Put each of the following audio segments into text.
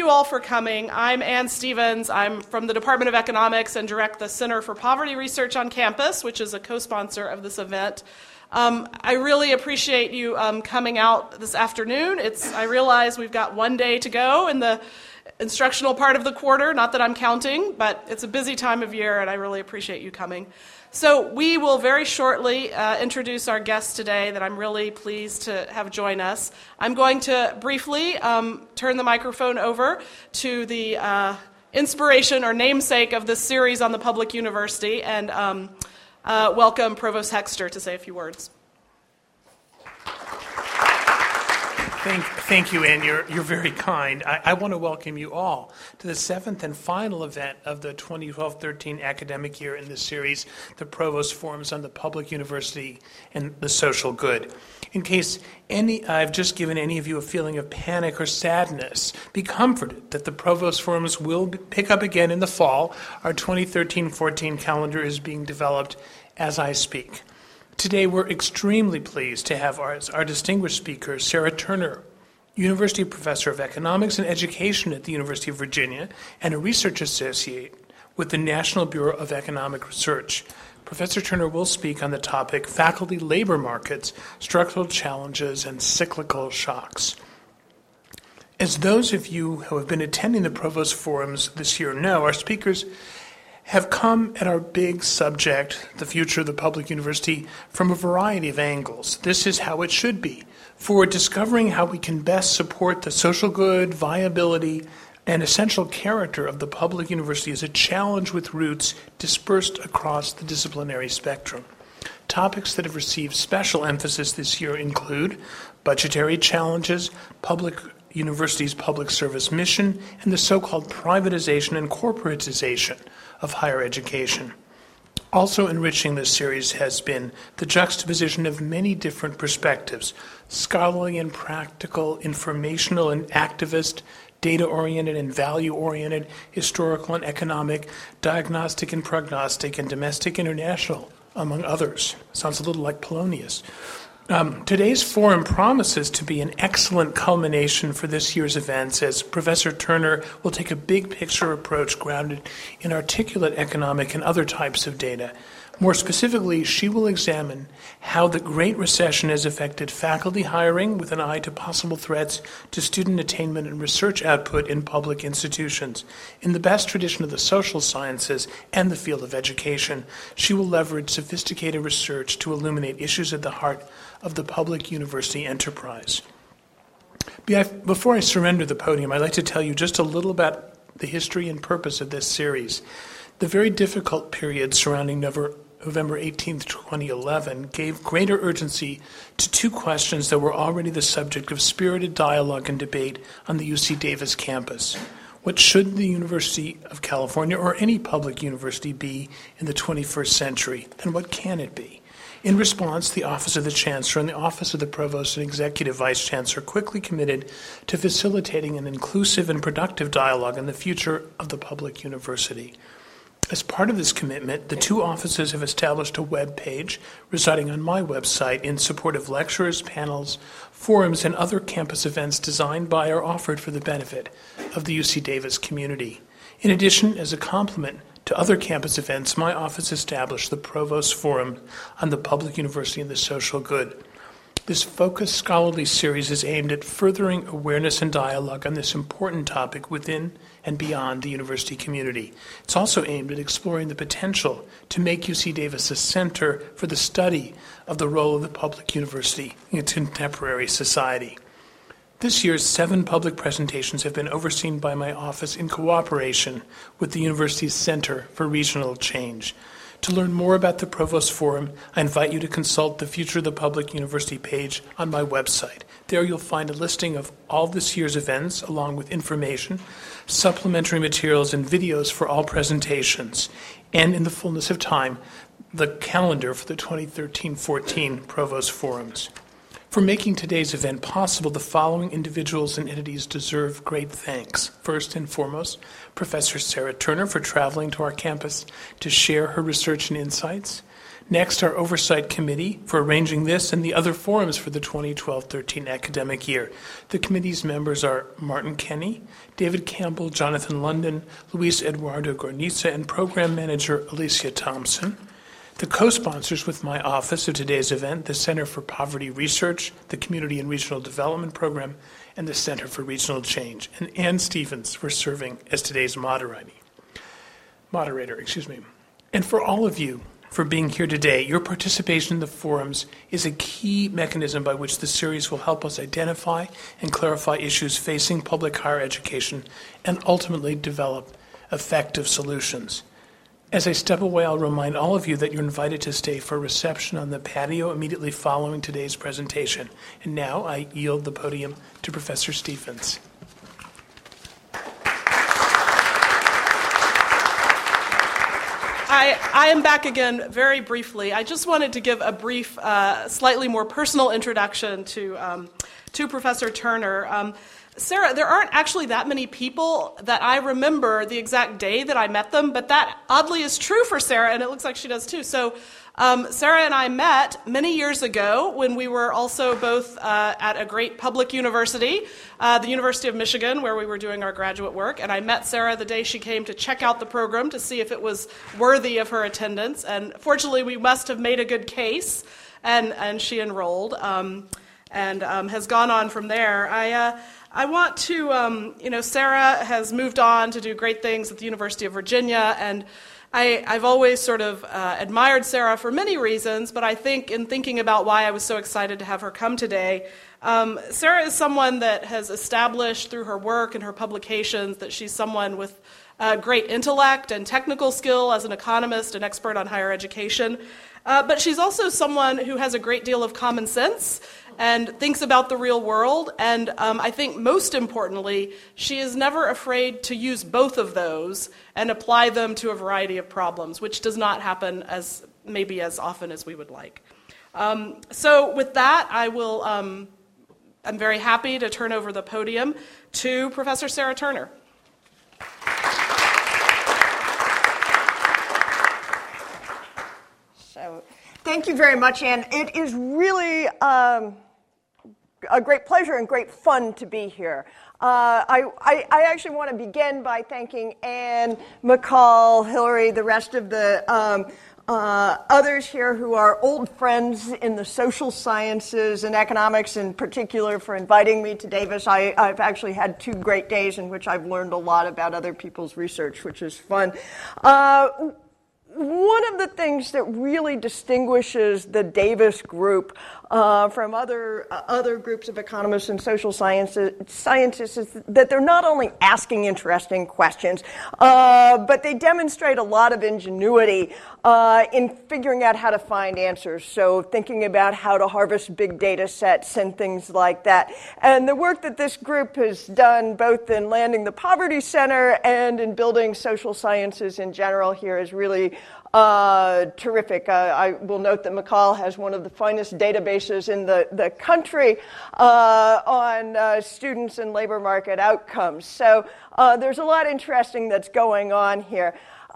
you all for coming. I'm Ann Stevens. I'm from the Department of Economics and direct the Center for Poverty Research on campus, which is a co-sponsor of this event. I really appreciate you coming out this afternoon. I realize we've got one day to go in the instructional part of the quarter, not that I'm counting, but it's a busy time of year, and I really appreciate you coming. So we will very shortly introduce our guest today that I'm really pleased to have join us. I'm going to briefly turn the microphone over to the inspiration or namesake of this series on the public university, and welcome Provost Hexter to say a few words. Thank you, Ann. You're very kind. I want to welcome you all to the seventh and final event of the 2012-13 academic year in this series, the Provost Forums on the Public University and the Social Good. In case I've just given any of you a feeling of panic or sadness, be comforted that the Provost Forums will pick up again in the fall. Our 2013-14 calendar is being developed as I speak. Today, we're extremely pleased to have our distinguished speaker, Sarah Turner, University Professor of Economics and Education at the University of Virginia and a research associate with the National Bureau of Economic Research. Professor Turner will speak on the topic Faculty Labor Markets, Structural Challenges, and Cyclical Shocks. As those of you who have been attending the Provost Forums this year know, our speakers have come at our big subject, the future of the public university, from a variety of angles. This is how it should be. For discovering how we can best support the social good, viability, and essential character of the public university is a challenge with roots dispersed across the disciplinary spectrum. Topics that have received special emphasis this year include budgetary challenges, public university's public service mission, and the so-called privatization and corporatization of higher education. Also enriching this series has been the juxtaposition of many different perspectives, scholarly and practical, informational and activist, data-oriented and value-oriented, historical and economic, diagnostic and prognostic, and domestic international, among others. Sounds a little like Polonius. Today's forum promises to be an excellent culmination for this year's events, as Professor Turner will take a big-picture approach grounded in articulate economic and other types of data. More specifically, she will examine how the Great Recession has affected faculty hiring with an eye to possible threats to student attainment and research output in public institutions. In the best tradition of the social sciences and the field of education, she will leverage sophisticated research to illuminate issues at the heart of the public university enterprise. Before I surrender the podium, I'd like to tell you just a little about the history and purpose of this series. The very difficult period surrounding November 18, 2011, gave greater urgency to two questions that were already the subject of spirited dialogue and debate on the UC Davis campus. What should the University of California or any public university be in the 21st century, and what can it be? In response, the Office of the Chancellor and the Office of the Provost and Executive Vice Chancellor quickly committed to facilitating an inclusive and productive dialogue on the future of the public university. As part of this commitment, the two offices have established a web page residing on my website in support of lectures, panels, forums, and other campus events designed by or offered for the benefit of the UC Davis community. In addition, as a complement to other campus events, my office established the Provost Forum on the Public University and the Social Good. This focused scholarly series is aimed at furthering awareness and dialogue on this important topic within and beyond the university community. It's also aimed at exploring the potential to make UC Davis a center for the study of the role of the public university in its contemporary society. This year's 7 public presentations have been overseen by my office in cooperation with the university's Center for Regional Change. To learn more about the Provost Forum, I invite you to consult the Future of the Public University page on my website. There you'll find a listing of all this year's events, along with information, supplementary materials, and videos for all presentations, and in the fullness of time, the calendar for the 2013-14 Provost Forums. For making today's event possible, the following individuals and entities deserve great thanks. First and foremost, Professor Sarah Turner for traveling to our campus to share her research and insights. Next, our Oversight Committee for arranging this and the other forums for the 2012-13 academic year. The committee's members are Martin Kenny, David Campbell, Jonathan London, Luis Eduardo Gorniza, and Program Manager Alicia Thompson. The co-sponsors with my office of today's event, the Center for Poverty Research, the Community and Regional Development Program, and the Center for Regional Change. And Ann Stevens for serving as today's moderator. And for all of you, for being here today. Your participation in the forums is a key mechanism by which the series will help us identify and clarify issues facing public higher education and ultimately develop effective solutions. As I step away, I'll remind all of you that you're invited to stay for a reception on the patio immediately following today's presentation. And now I yield the podium to Professor Stevens. I am back again very briefly. I just wanted to give a brief, slightly more personal introduction to Professor Turner. Sarah, there aren't actually that many people that I remember the exact day that I met them, but that oddly is true for Sarah, and it looks like she does too. So Sarah and I met many years ago when we were also both at a great public university, the University of Michigan, where we were doing our graduate work. And I met Sarah the day she came to check out the program to see if it was worthy of her attendance. And fortunately, we must have made a good case, and she enrolled and has gone on from there. I want to, Sarah has moved on to do great things at the University of Virginia, and I've always sort of admired Sarah for many reasons, but I think in thinking about why I was so excited to have her come today, Sarah is someone that has established through her work and her publications that she's someone with great intellect and technical skill as an economist and expert on higher education. But she's also someone who has a great deal of common sense and thinks about the real world. And I think most importantly, she is never afraid to use both of those and apply them to a variety of problems, which does not happen maybe as often as we would like. So with that, I'm very happy to turn over the podium to Professor Sarah Turner. So, thank you very much, Ann. It is really a great pleasure and great fun to be here. I actually want to begin by thanking Ann, McCall, Hillary, the rest of the others here who are old friends in the social sciences and economics in particular for inviting me to Davis. I've actually had 2 great days in which I've learned a lot about other people's research, which is fun. One of the things that really distinguishes the Davis group from other groups of economists and social scientists is that they're not only asking interesting questions, but they demonstrate a lot of ingenuity in figuring out how to find answers. So thinking about how to harvest big data sets and things like that. And the work that this group has done, both in landing the Poverty Center and in building social sciences in general here, is really terrific. I will note that McCall has one of the finest databases in the country on students and labor market outcomes. So there's a lot interesting that's going on here.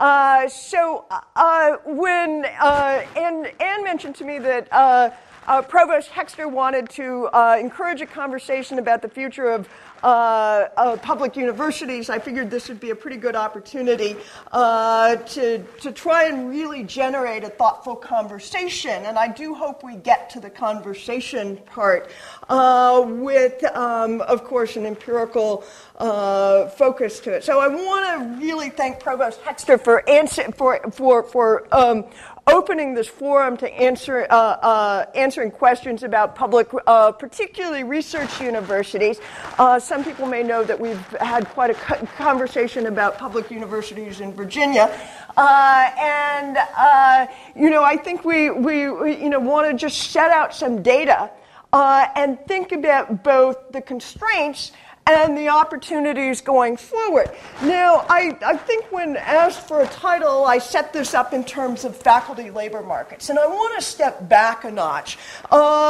When Ann mentioned to me that Provost Hexter wanted to encourage a conversation about the future of public universities, I figured this would be a pretty good opportunity to try and really generate a thoughtful conversation. And I do hope we get to the conversation part with, of course, an empirical focus to it. So I want to really thank Provost Hexter for opening this forum to answering questions about public, particularly research universities. Some people may know that we've had quite a conversation about public universities in Virginia. I think we want to just set out some data and think about both the constraints and the opportunities going forward. Now, I think when asked for a title, I set this up in terms of faculty labor markets. And I want to step back a notch.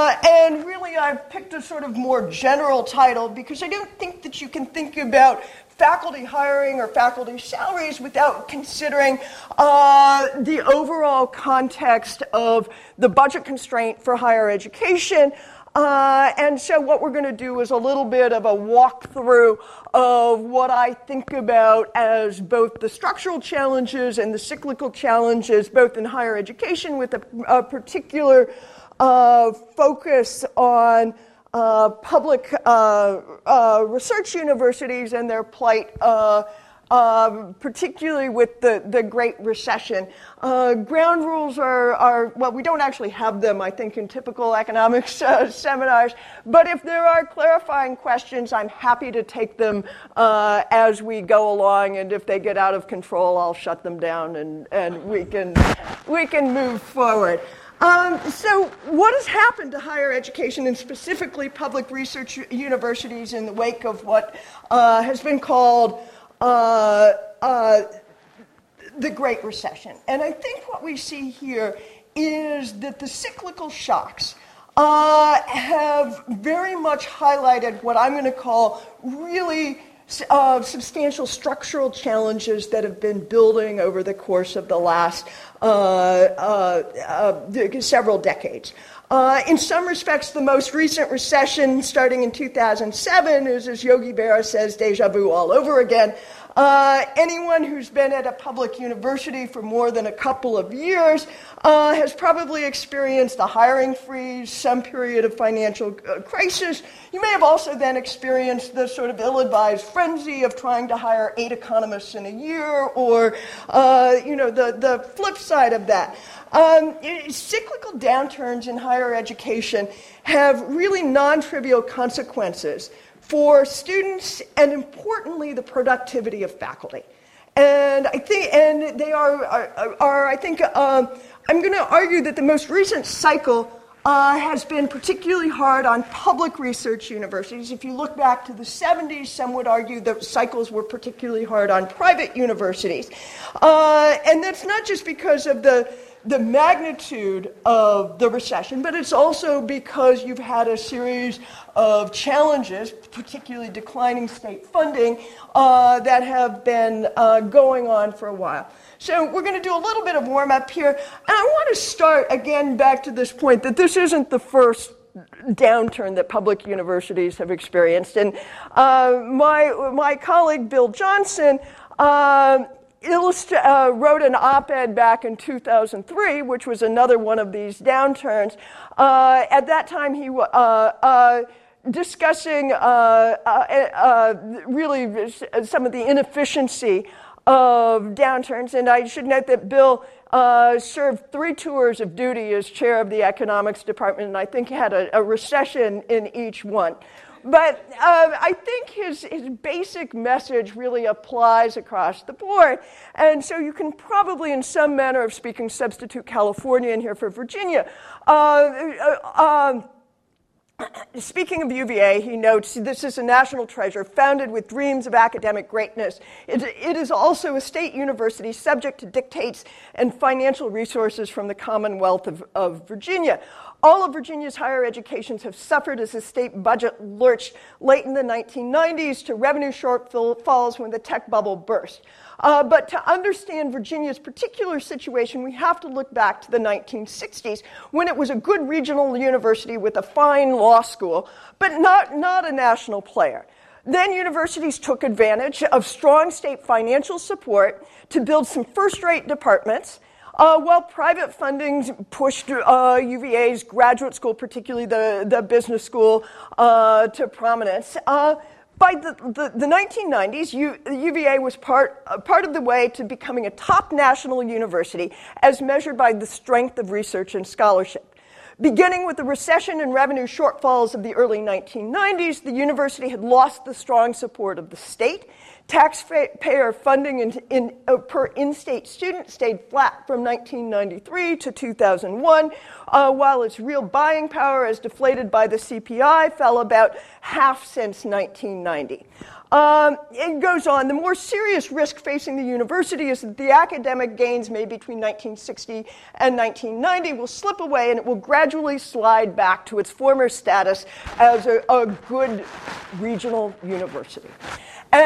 And really, I've picked a sort of more general title because I don't think that you can think about faculty hiring or faculty salaries without considering the overall context of the budget constraint for higher education. And so what we're going to do is a little bit of a walkthrough of what I think about as both the structural challenges and the cyclical challenges, both in higher education with a particular focus on public research universities and their plight, particularly with the Great Recession. Ground rules are, well, we don't actually have them, I think, in typical economics seminars, but if there are clarifying questions, I'm happy to take them as we go along, and if they get out of control, I'll shut them down and we can move forward. So what has happened to higher education and specifically public research universities in the wake of what has been called the Great Recession? And I think what we see here is that the cyclical shocks have very much highlighted what I'm going to call really substantial structural challenges that have been building over the course of the last several decades. In some respects, the most recent recession, starting in 2007, is, as Yogi Berra says, deja vu all over again. Anyone who's been at a public university for more than a couple of years has probably experienced a hiring freeze, some period of financial crisis. You may have also then experienced the sort of ill-advised frenzy of trying to hire 8 economists in a year, or the flip side of that. Cyclical downturns in higher education have really non-trivial consequences for students and, importantly, the productivity of faculty. And I think, and they I'm going to argue that the most recent cycle has been particularly hard on public research universities. If you look back to the 70s, some would argue that cycles were particularly hard on private universities. And that's not just because of the magnitude of the recession, but it's also because you've had a series of challenges, particularly declining state funding, that have been going on for a while. So we're going to do a little bit of warm-up here. And I want to start, again, back to this point that this isn't the first downturn that public universities have experienced. And my colleague, Bill Johnson, wrote an op-ed back in 2003, which was another one of these downturns. At that time, he discussing really some of the inefficiency of downturns. And I should note that Bill served 3 tours of duty as chair of the economics department, and I think had a recession in each one. But I think his basic message really applies across the board. And so you can probably, in some manner of speaking, substitute California in here for Virginia. Speaking of UVA, he notes, this is a national treasure founded with dreams of academic greatness. It is also a state university subject to dictates and financial resources from the Commonwealth of Virginia. All of Virginia's higher educations have suffered as the state budget lurched late in the 1990s to revenue shortfalls when the tech bubble burst. But to understand Virginia's particular situation, we have to look back to the 1960s, when it was a good regional university with a fine law school, but not a national player. Then universities took advantage of strong state financial support to build some first-rate departments, while private funding pushed UVA's graduate school, particularly the business school, to prominence. By the 1990s, UVA was part of the way to becoming a top national university as measured by the strength of research and scholarship. Beginning with the recession and revenue shortfalls of the early 1990s, the university had lost the strong support of the state. Taxpayer funding per in-state student stayed flat from 1993 to 2001, while its real buying power, as deflated by the CPI, fell about half since 1990. It goes on. The more serious risk facing the university is that the academic gains made between 1960 and 1990 will slip away, and it will gradually slide back to its former status as a good regional university. And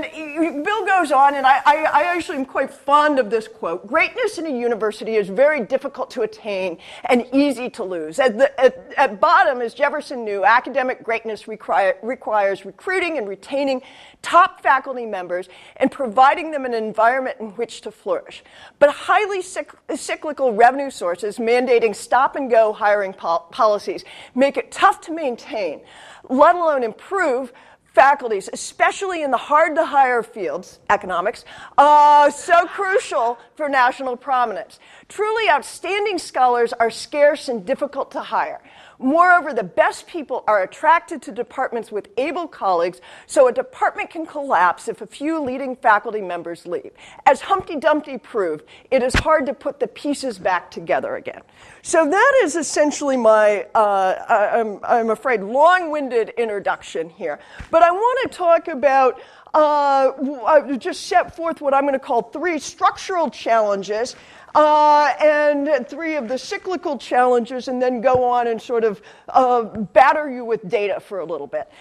Bill goes on, and I actually am quite fond of this quote. Greatness in a university is very difficult to attain and easy to lose. At bottom, as Jefferson knew, academic greatness requires recruiting and retaining top faculty members and providing them an environment in which to flourish. But highly cyclical revenue sources mandating stop-and-go hiring policies make it tough to maintain, let alone improve, faculties, especially in the hard-to-hire fields, economics, so crucial for national prominence. Truly outstanding scholars are scarce and difficult to hire. Moreover, the best people are attracted to departments with able colleagues, so a department can collapse if a few leading faculty members leave. As Humpty Dumpty proved, it is hard to put the pieces back together again. So that is essentially my, I'm afraid, long-winded introduction here. But I want to talk about, just set forth what I'm going to call 3 structural challenges and 3 of the cyclical challenges, and then go on and sort of batter you with data for a little bit.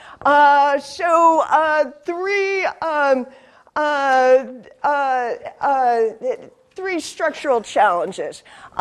Three structural challenges.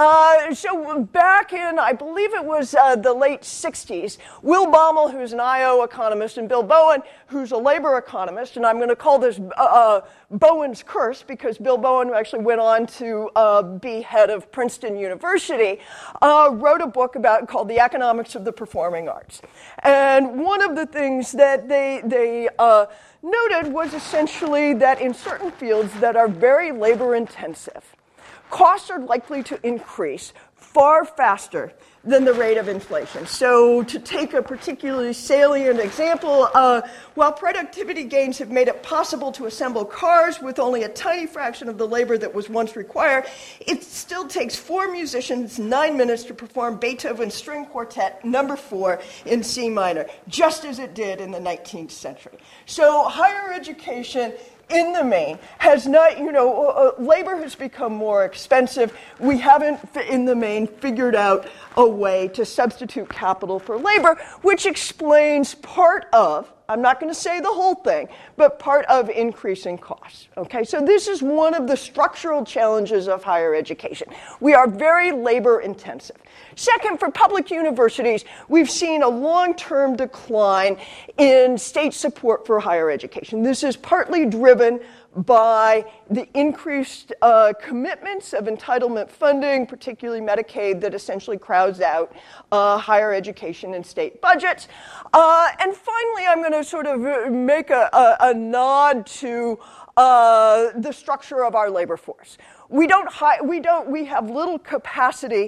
So back in, I believe it was the late 60s, Will Baumol, who's an IO economist, and Bill Bowen, who's a labor economist, and I'm going to call this Bowen's curse because Bill Bowen, who actually went on to be head of Princeton University, wrote a book called The Economics of the Performing Arts. And one of the things that they noted was essentially that in certain fields that are very labor intensive, costs are likely to increase far faster than the rate of inflation. So to take a particularly salient example, while productivity gains have made it possible to assemble cars with only a tiny fraction of the labor that was once required, it still takes 4 musicians 9 minutes to perform Beethoven's String Quartet No. 4 in C minor, just as it did in the 19th century. So higher education in the main has not, labor has become more expensive. We haven't, in the main, figured out a way to substitute capital for labor, which explains part of, I'm not going to say the whole thing, but part of increasing costs. Okay, so this is one of the structural challenges of higher education. We are very labor intensive. Second, for public universities, we've seen a long-term decline in state support for higher education. This is partly driven by the increased commitments of entitlement funding, particularly Medicaid, that essentially crowds out higher education and state budgets. And finally, I'm going to sort of make a nod to the structure of our labor force. We have little capacity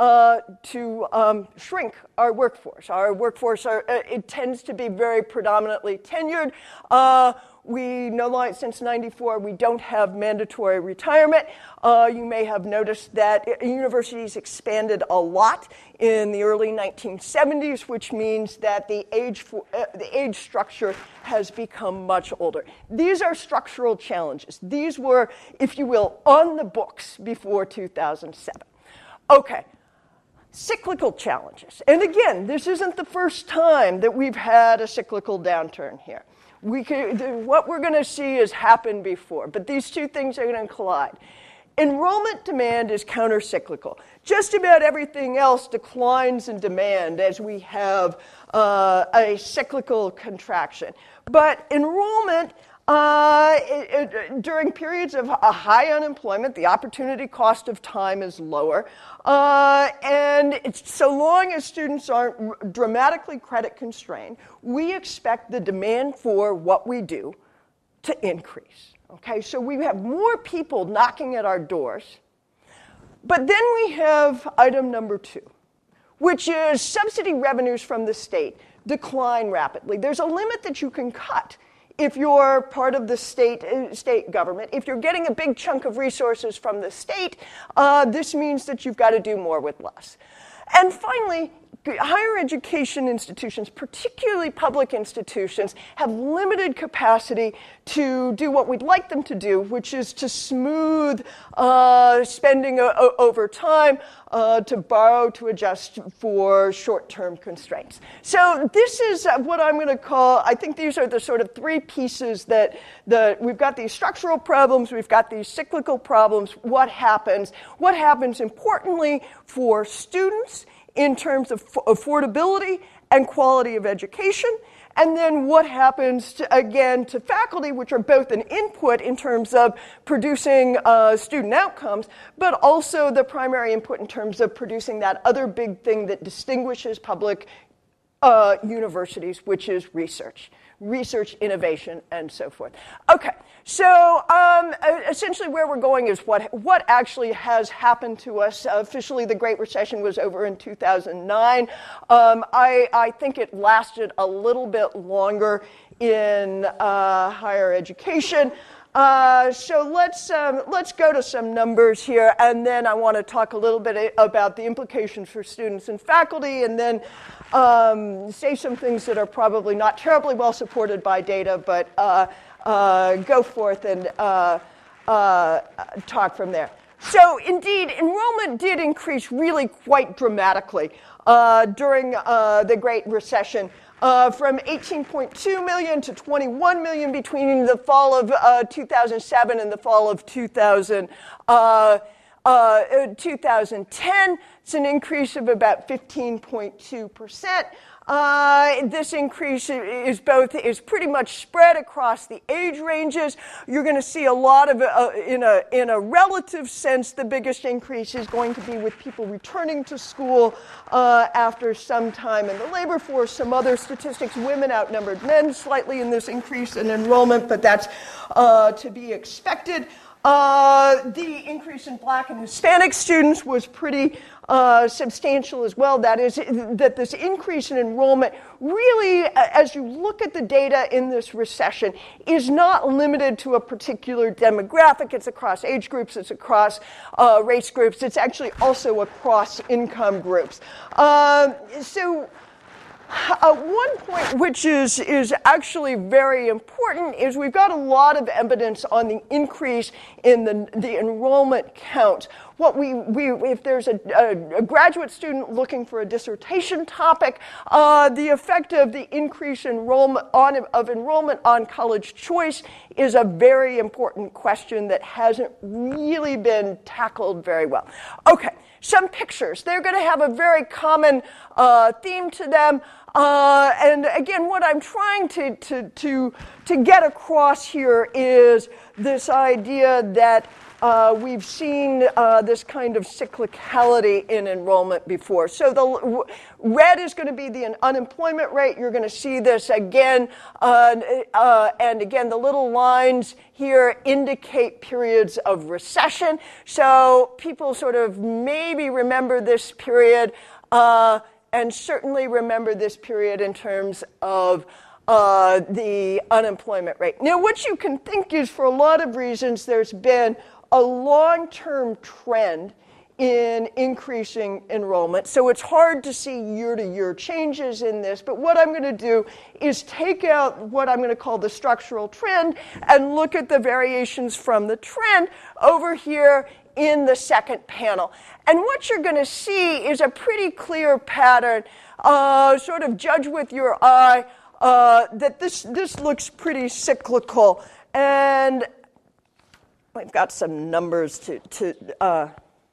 to shrink our workforce. Our workforce it tends to be very predominantly tenured. We since '94, we don't have mandatory retirement. You may have noticed that universities expanded a lot in the early 1970s, which means that the age structure has become much older. These are structural challenges. These were, if you will, on the books before 2007. Okay. Cyclical challenges. And again, this isn't the first time that we've had a cyclical downturn here. What we're going to see has happened before, but these two things are going to collide. Enrollment demand is countercyclical. Just about everything else declines in demand as we have a cyclical contraction. But enrollment, during periods of high unemployment, the opportunity cost of time is lower. And so long as students aren't dramatically credit constrained, we expect the demand for what we do to increase. Okay, so we have more people knocking at our doors. But then we have item number 2, which is subsidy revenues from the state decline rapidly. There's a limit that you can cut if you're part of the state government. If you're getting a big chunk of resources from the state, this means that you've got to do more with less. And finally, higher education institutions, particularly public institutions, have limited capacity to do what we'd like them to do, which is to smooth spending over time, to borrow, to adjust for short-term constraints. So this is what I'm going to call, I think these are the sort of three pieces that we've got these structural problems, we've got these cyclical problems. What happens? What happens importantly for students in terms of affordability and quality of education, and then what happens, to faculty, which are both an input in terms of producing student outcomes, but also the primary input in terms of producing that other big thing that distinguishes public universities, which is research, innovation, and so forth. Okay, so essentially where we're going is what actually has happened to us. Officially, the Great Recession was over in 2009. I think it lasted a little bit longer in higher education. So let's go to some numbers here, and then I want to talk a little bit about the implications for students and faculty, and then say some things that are probably not terribly well supported by data, but go forth and talk from there. So indeed, enrollment did increase really quite dramatically during the Great Recession. From 18.2 million to 21 million between the fall of 2007 and the fall of 2010. It's an increase of about 15.2%. This increase is pretty much spread across the age ranges. You're going to see a lot of, in a relative sense, the biggest increase is going to be with people returning to school after some time in the labor force. Some other statistics, women outnumbered men slightly in this increase in enrollment, but that's to be expected. The increase in Black and Hispanic students was pretty substantial as well. That is, that this increase in enrollment really, as you look at the data in this recession, is not limited to a particular demographic. It's across age groups, it's across race groups, it's actually also across income groups. One point which is actually very important is we've got a lot of evidence on the increase in the enrollment count. If there's a graduate student looking for a dissertation topic, the effect of the increase in enrollment on college choice is a very important question that hasn't really been tackled very well. Okay. Some pictures. They're going to have a very common theme to them. And again, what I'm trying to get across here is this idea that we've seen this kind of cyclicality in enrollment before. So the red is going to be the unemployment rate. You're going to see this again. And again, the little lines here indicate periods of recession. So people sort of maybe remember this period and certainly remember this period in terms of the unemployment rate. Now, what you can think is, for a lot of reasons, there's been a long-term trend in increasing enrollment. So it's hard to see year-to-year changes in this, but what I'm going to do is take out what I'm going to call the structural trend and look at the variations from the trend over here in the second panel. And what you're going to see is a pretty clear pattern, sort of judge with your eye, that this looks pretty cyclical. And I've got some numbers to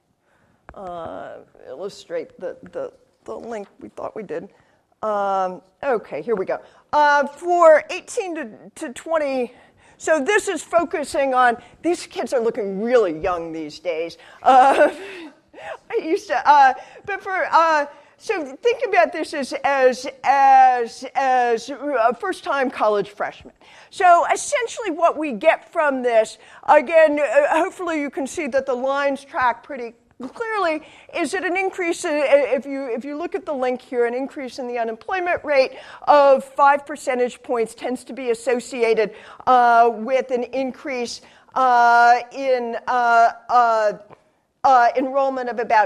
illustrate the link we thought we did. Okay, here we go. For 18 to 20, so this is focusing on, these kids are looking really young these days. I used to, but for, so think about this as first-time college freshmen. So essentially what we get from this, again, hopefully you can see that the lines track pretty clearly, is that an increase, if you look at the link here, an increase in the unemployment rate of 5 percentage points tends to be associated with an increase in enrollment of about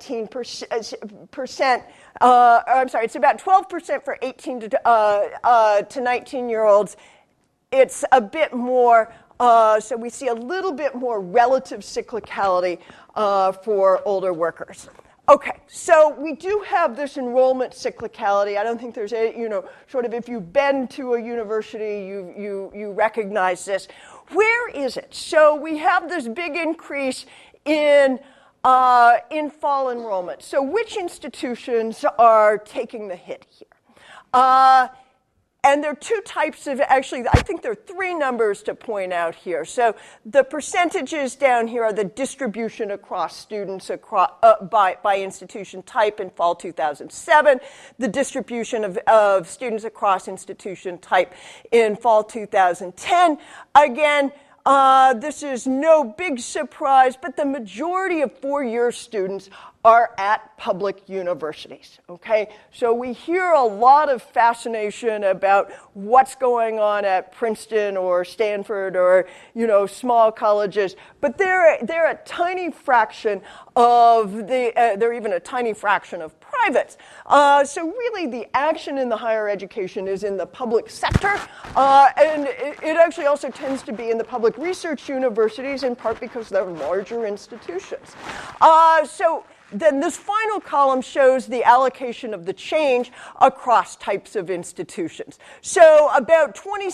17%. I'm sorry, it's about 12% for 18 to 19-year-olds. It's a bit more, so we see a little bit more relative cyclicality for older workers. Okay, so we do have this enrollment cyclicality. I don't think there's a, sort of if you've been to a university, you recognize this. Where is it? So we have this big increase in fall enrollment. So which institutions are taking the hit here? And there are two types of, actually, I think there are three numbers to point out here. So the percentages down here are the distribution across students by institution type in fall 2007, the distribution of students across institution type in fall 2010. Again, this is no big surprise, but the majority of four-year students are at public universities, okay? So we hear a lot of fascination about what's going on at Princeton or Stanford or, small colleges, but they're a tiny fraction of they're even a tiny fraction of privates. So really the action in the higher education is in the public sector, and it actually also tends to be in the public research universities, in part because they're larger institutions. So then this final column shows the allocation of the change across types of institutions. So about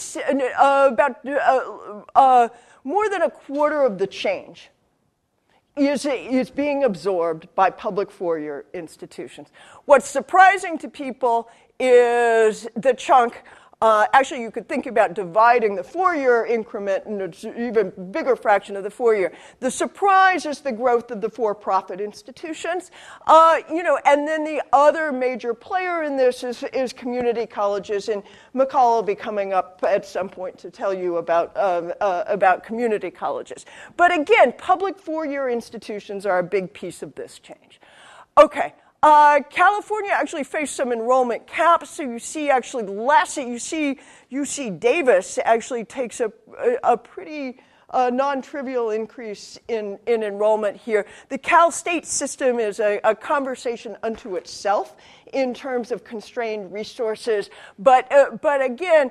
more than a quarter of the change is being absorbed by public four-year institutions. What's surprising to people is the chunk. Actually, you could think about dividing the four-year increment into an even bigger fraction of the four-year. The surprise is the growth of the for-profit institutions. And then the other major player in this is community colleges, and McCall will be coming up at some point to tell you about community colleges. But again, public four-year institutions are a big piece of this change. Okay. California actually faced some enrollment caps, so you see actually less. You see UC Davis actually takes a pretty non-trivial increase in enrollment here. The Cal State system is a conversation unto itself in terms of constrained resources, but again,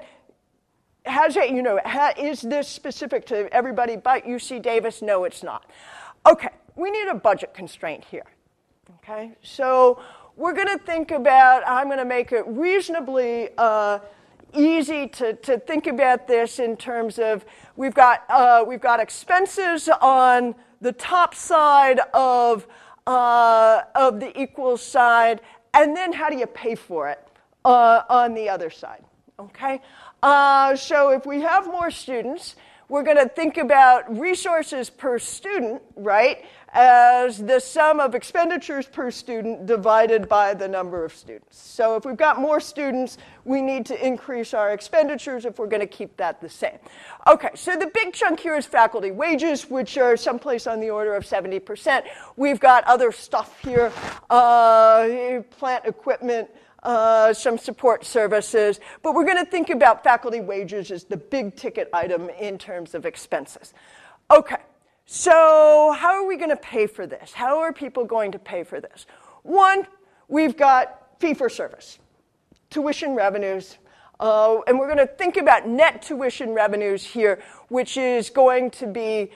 is this specific to everybody but UC Davis? No, it's not. Okay, we need a budget constraint here. Okay, so we're going to think about, I'm going to make it reasonably easy to think about this in terms of we've got expenses on the top side of the equals side, and then how do you pay for it on the other side? Okay, so if we have more students, we're going to think about resources per student, right, as the sum of expenditures per student divided by the number of students. So if we've got more students, we need to increase our expenditures if we're going to keep that the same. Okay, so the big chunk here is faculty wages, which are someplace on the order of 70%. We've got other stuff here, plant equipment, some support services, but we're going to think about faculty wages as the big ticket item in terms of expenses. Okay, so how are we going to pay for this? How are people going to pay for this? One, we've got fee-for-service, tuition revenues, and we're going to think about net tuition revenues here, which is going to be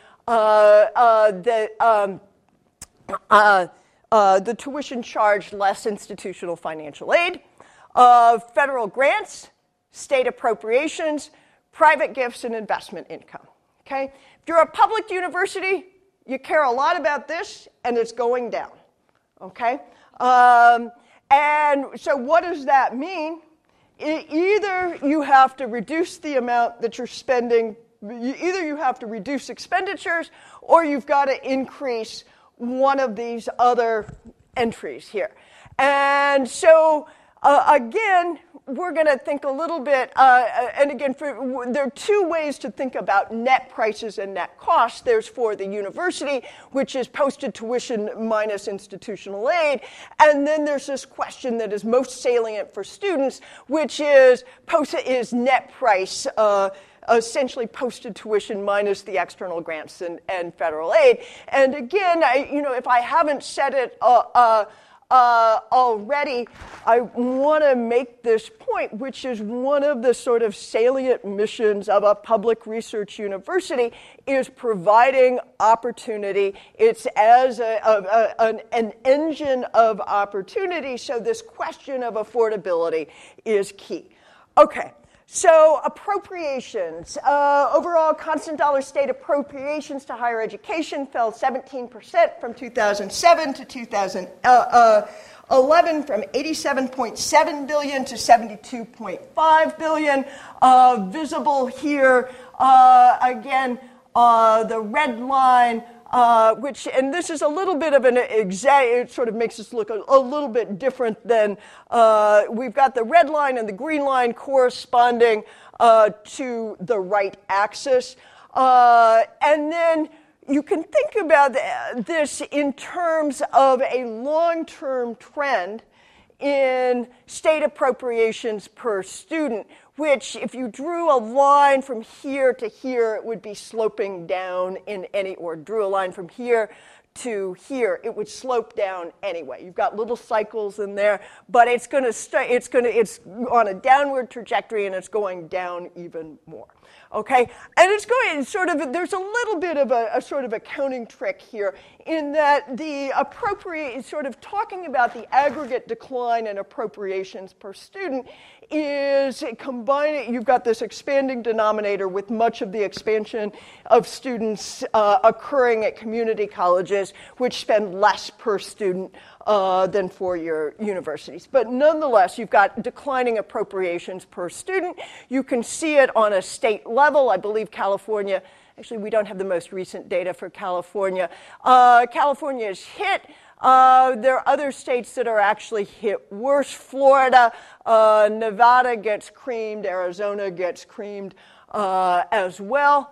the tuition charge less institutional financial aid, federal grants, state appropriations, private gifts, and investment income. Okay? If you're a public university, you care a lot about this, and it's going down. Okay? And so what does that mean? Either you have to reduce the amount that you're spending, either you have to reduce expenditures, or you've got to increase one of these other entries here. And so, again, we're going to think a little bit, and again, there are two ways to think about net prices and net costs. There's for the university, which is posted tuition minus institutional aid, and then there's this question that is most salient for students, which is net price essentially posted tuition minus the external grants and federal aid. And again, if I haven't said it already, I want to make this point, which is one of the sort of salient missions of a public research university is providing opportunity. It's as an engine of opportunity, so this question of affordability is key. Okay. So appropriations, overall constant dollar state appropriations to higher education fell 17% from 2007 to 2011, from $87.7 billion to $72.5 billion. Visible here, again, the red line, and this is a little bit of it sort of makes us look a little bit different than, we've got the red line and the green line corresponding to the right axis. And then you can think about this in terms of a long-term trend in state appropriations per student, which if you drew a line from here to here, it would be sloping down or drew a line from here to here, it would slope down anyway. You've got little cycles in there, but it's on a downward trajectory and it's going down even more. Okay, and there's a little bit of a sort of accounting trick here in that the talking about the aggregate decline in appropriations per student is combining, you've got this expanding denominator with much of the expansion of students occurring at community colleges, which spend less per student than four-year universities. But nonetheless, you've got declining appropriations per student. You can see it on a state level. I believe California, actually we don't have the most recent data for California. California is hit. There are other states that are actually hit worse. Florida, Nevada gets creamed, Arizona gets creamed as well.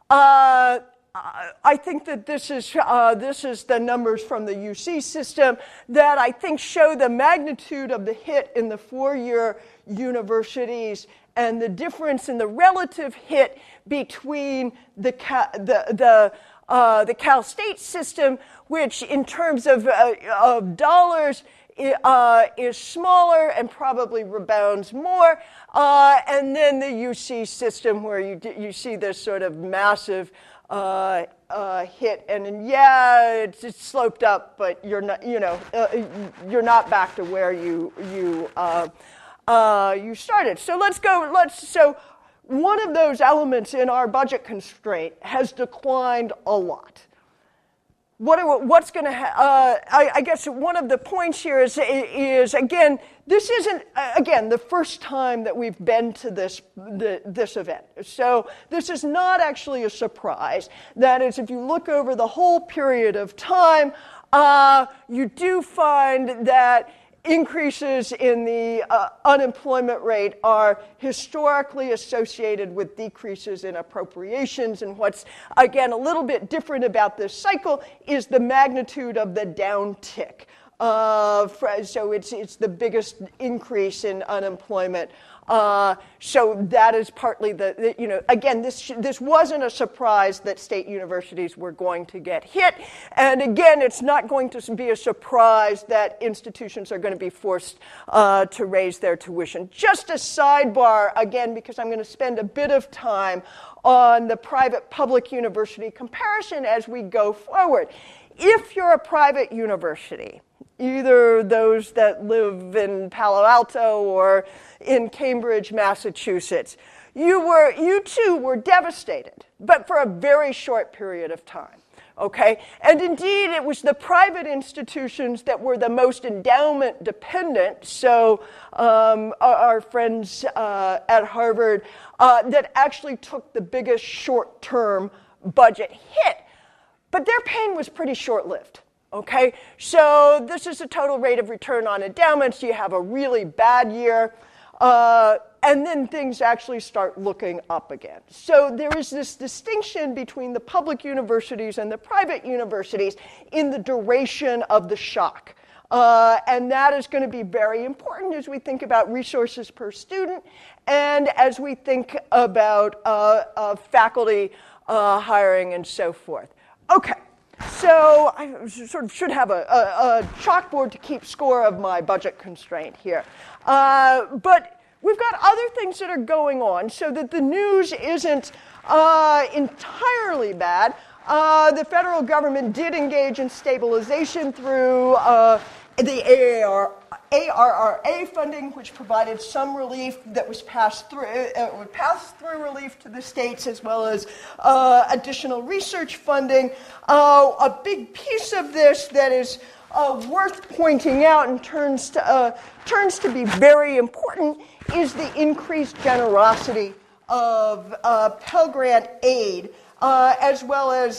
I think that this is the numbers from the UC system that I think show the magnitude of the hit in the four-year universities and the difference in the relative hit between the Cal State system, which in terms of dollars is smaller and probably rebounds more, and then the UC system where you see this sort of massive hit, and it's sloped up, but you're not not back to where you started. So one of those elements in our budget constraint has declined a lot. What's going to I guess one of the points here is again, this isn't the first time that we've been to this event. So this is not actually a surprise. That is, if you look over the whole period of time, you do find that increases in the unemployment rate are historically associated with decreases in appropriations. And what's, again, a little bit different about this cycle is the magnitude of the downtick. So it's the biggest increase in unemployment. So that is partly again, this wasn't a surprise that state universities were going to get hit. And again, it's not going to be a surprise that institutions are going to be forced to raise their tuition. Just a sidebar, again, because I'm going to spend a bit of time on the private-public university comparison as we go forward. If you're a private university, either those that live in Palo Alto or in Cambridge, Massachusetts, you too were devastated, but for a very short period of time. Okay? And indeed, it was the private institutions that were the most endowment dependent, so our friends at Harvard, that actually took the biggest short-term budget hit. But their pain was pretty short-lived. Okay, so this is the total rate of return on endowments. You have a really bad year, and then things actually start looking up again. So there is this distinction between the public universities and the private universities in the duration of the shock. And that is going to be very important as we think about resources per student and as we think about faculty hiring and so forth. Okay, so I sort of should have a chalkboard to keep score of my budget constraint here. But we've got other things that are going on so that the news isn't entirely bad. The federal government did engage in stabilization through the ARRA funding, which provided some relief that was passed through relief to the states, as well as additional research funding. A big piece of this that is worth pointing out and turns to be very important is the increased generosity of Pell Grant aid, as well as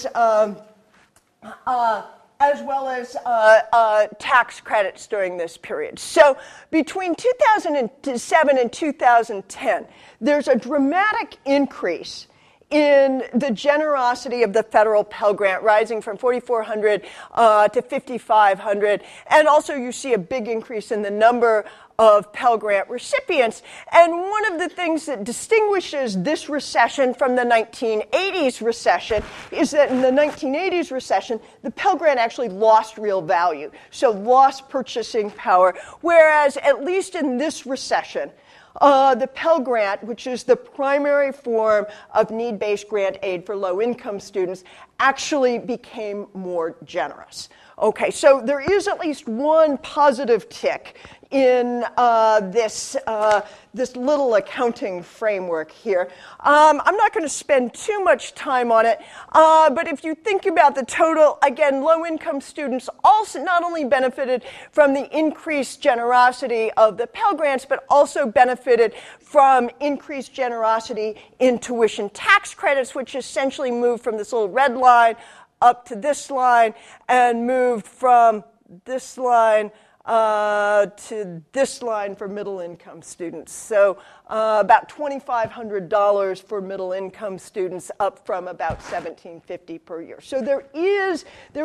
tax credits during this period. So between 2007 and 2010, there's a dramatic increase in the generosity of the federal Pell Grant, rising from $4,400 to $5,500. And also you see a big increase in the number of Pell Grant recipients. And one of the things that distinguishes this recession from the 1980s recession is that in the 1980s recession, the Pell Grant actually lost real value, so lost purchasing power, whereas at least in this recession, the Pell Grant, which is the primary form of need-based grant aid for low-income students, actually became more generous. Okay, so there is at least one positive tick in this little accounting framework here. I'm not going to spend too much time on it, but if you think about the total, again, low-income students also not only benefited from the increased generosity of the Pell Grants, but also benefited from increased generosity in tuition tax credits, which essentially moved from this little red line up to this line and moved from this line to this line for middle-income students. So about $2,500 for middle-income students, up from about $1,750 per year. So there is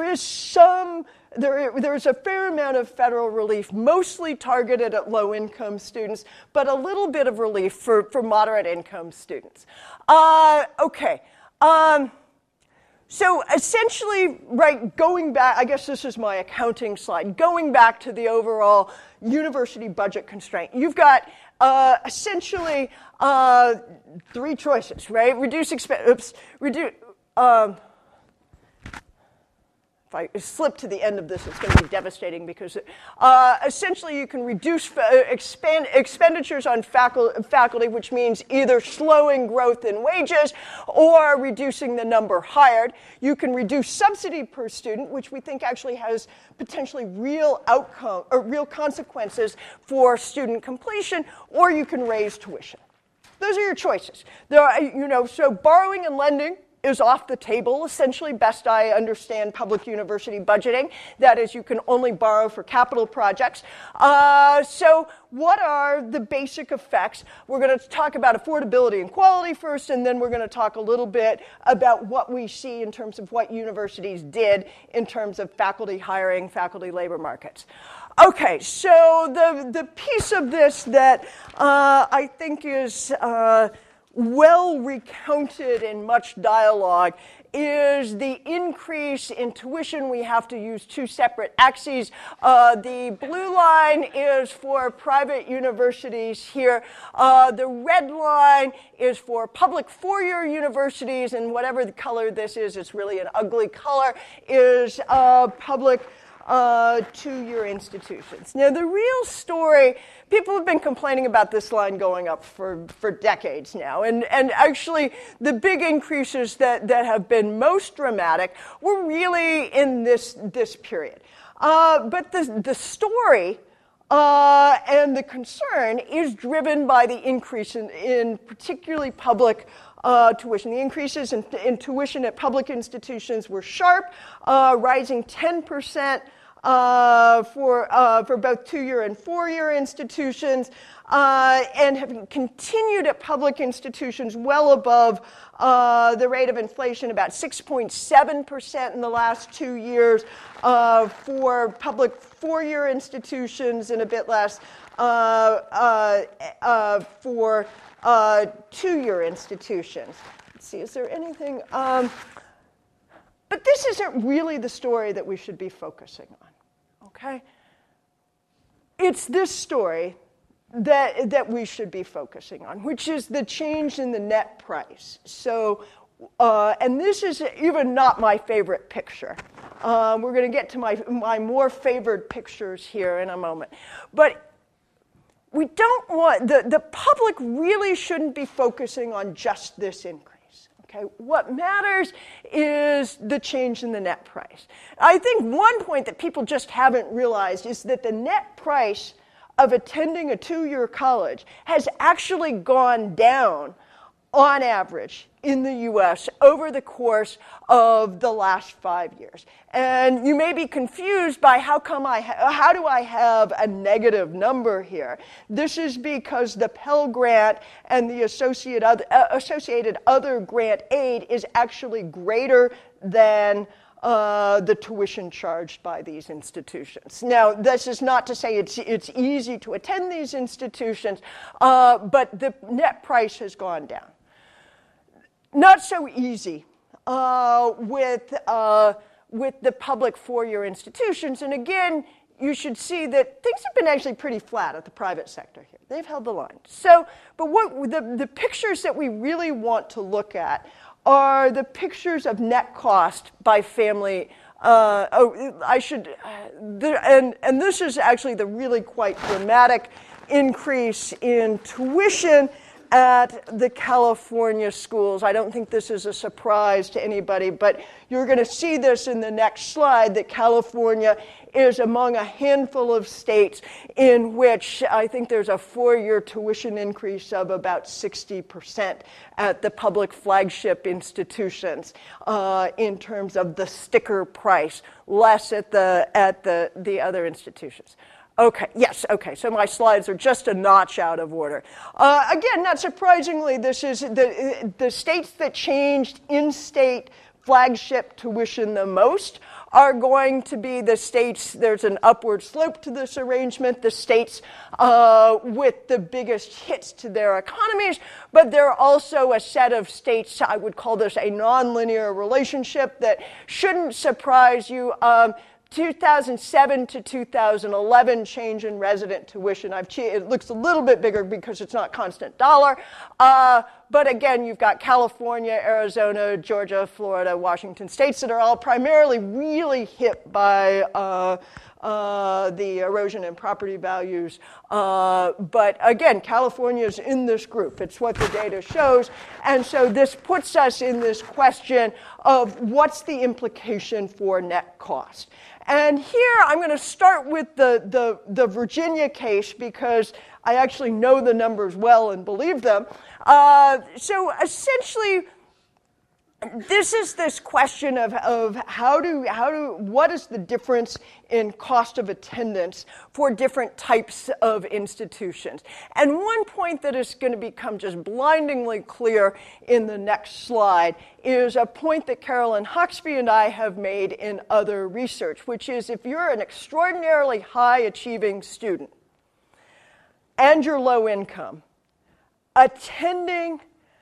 a fair amount of federal relief, mostly targeted at low-income students, but a little bit of relief for moderate-income students. Okay. So essentially, right, going back, I guess this is my accounting slide, going back to the overall university budget constraint, you've got essentially three choices, right? If I slip to the end of this, it's going to be devastating because essentially you can reduce expenditures on faculty, which means either slowing growth in wages or reducing the number hired. You can reduce subsidy per student, which we think actually has potentially real outcome or real consequences for student completion, or you can raise tuition. Those are your choices. There are, so borrowing and lending is off the table, essentially, best I understand public university budgeting. That is, you can only borrow for capital projects. So what are the basic effects? We're going to talk about affordability and quality first, and then we're going to talk a little bit about what we see in terms of what universities did in terms of faculty hiring, faculty labor markets. Okay, so the piece of this that I think is well recounted in much dialogue is the increase in tuition. We have to use two separate axes. The blue line is for private universities here. The red line is for public four-year universities, and whatever the color this is, it's really an ugly color, is public two-year institutions. Now, the real story, people have been complaining about this line going up for decades now, and actually the big increases that have been most dramatic were really in this period. But the story and the concern is driven by the increase in particularly public tuition. The increases in tuition at public institutions were sharp, rising 10% for both two-year and four-year institutions. and have continued at public institutions well above the rate of inflation, about 6.7% in the last 2 years for public four-year institutions and a bit less for two-year institutions. Let's see, is there anything? But this isn't really the story that we should be focusing on, okay? It's this story that we should be focusing on, which is the change in the net price. So, and this is even not my favorite picture. We're going to get to my more favored pictures here in a moment. But we don't want, the public really shouldn't be focusing on just this increase. Okay, what matters is the change in the net price. I think one point that people just haven't realized is that the net price of attending a two-year college has actually gone down on average in the U.S. over the course of the last 5 years. And you may be confused by how do I have a negative number here? This is because the Pell Grant and the associated other grant aid is actually greater than the tuition charged by these institutions. Now, this is not to say it's easy to attend these institutions, but the net price has gone down. Not so easy with the public four-year institutions. And again, you should see that things have been actually pretty flat at the private sector here. They've held the line. So, but what the pictures that we really want to look at are the pictures of net cost by family. And this is actually the really quite dramatic increase in tuition at the California schools. I don't think this is a surprise to anybody, but you're going to see this in the next slide, that California is among a handful of states in which I think there's a four-year tuition increase of about 60% at the public flagship institutions in terms of the sticker price, less at the other institutions. Okay, yes, okay, so my slides are just a notch out of order. Again, not surprisingly, this is the states that changed in-state flagship tuition the most are going to be the states, there's an upward slope to this arrangement, the states with the biggest hits to their economies, but there are also a set of states, I would call this a nonlinear relationship, that shouldn't surprise you. 2007 to 2011 change in resident tuition. It looks a little bit bigger because it's not constant dollar. But again, you've got California, Arizona, Georgia, Florida, Washington states that are all primarily really hit by the erosion in property values. But again, California is in this group. It's what the data shows. And so this puts us in this question of what's the implication for net cost. And here I'm going to start with the Virginia case because I actually know the numbers well and believe them. So essentially, this is this question of what is the difference in cost of attendance for different types of institutions. And one point that is going to become just blindingly clear in the next slide is a point that Carolyn Hoxby and I have made in other research, which is if you're an extraordinarily high-achieving student and you're low income, attending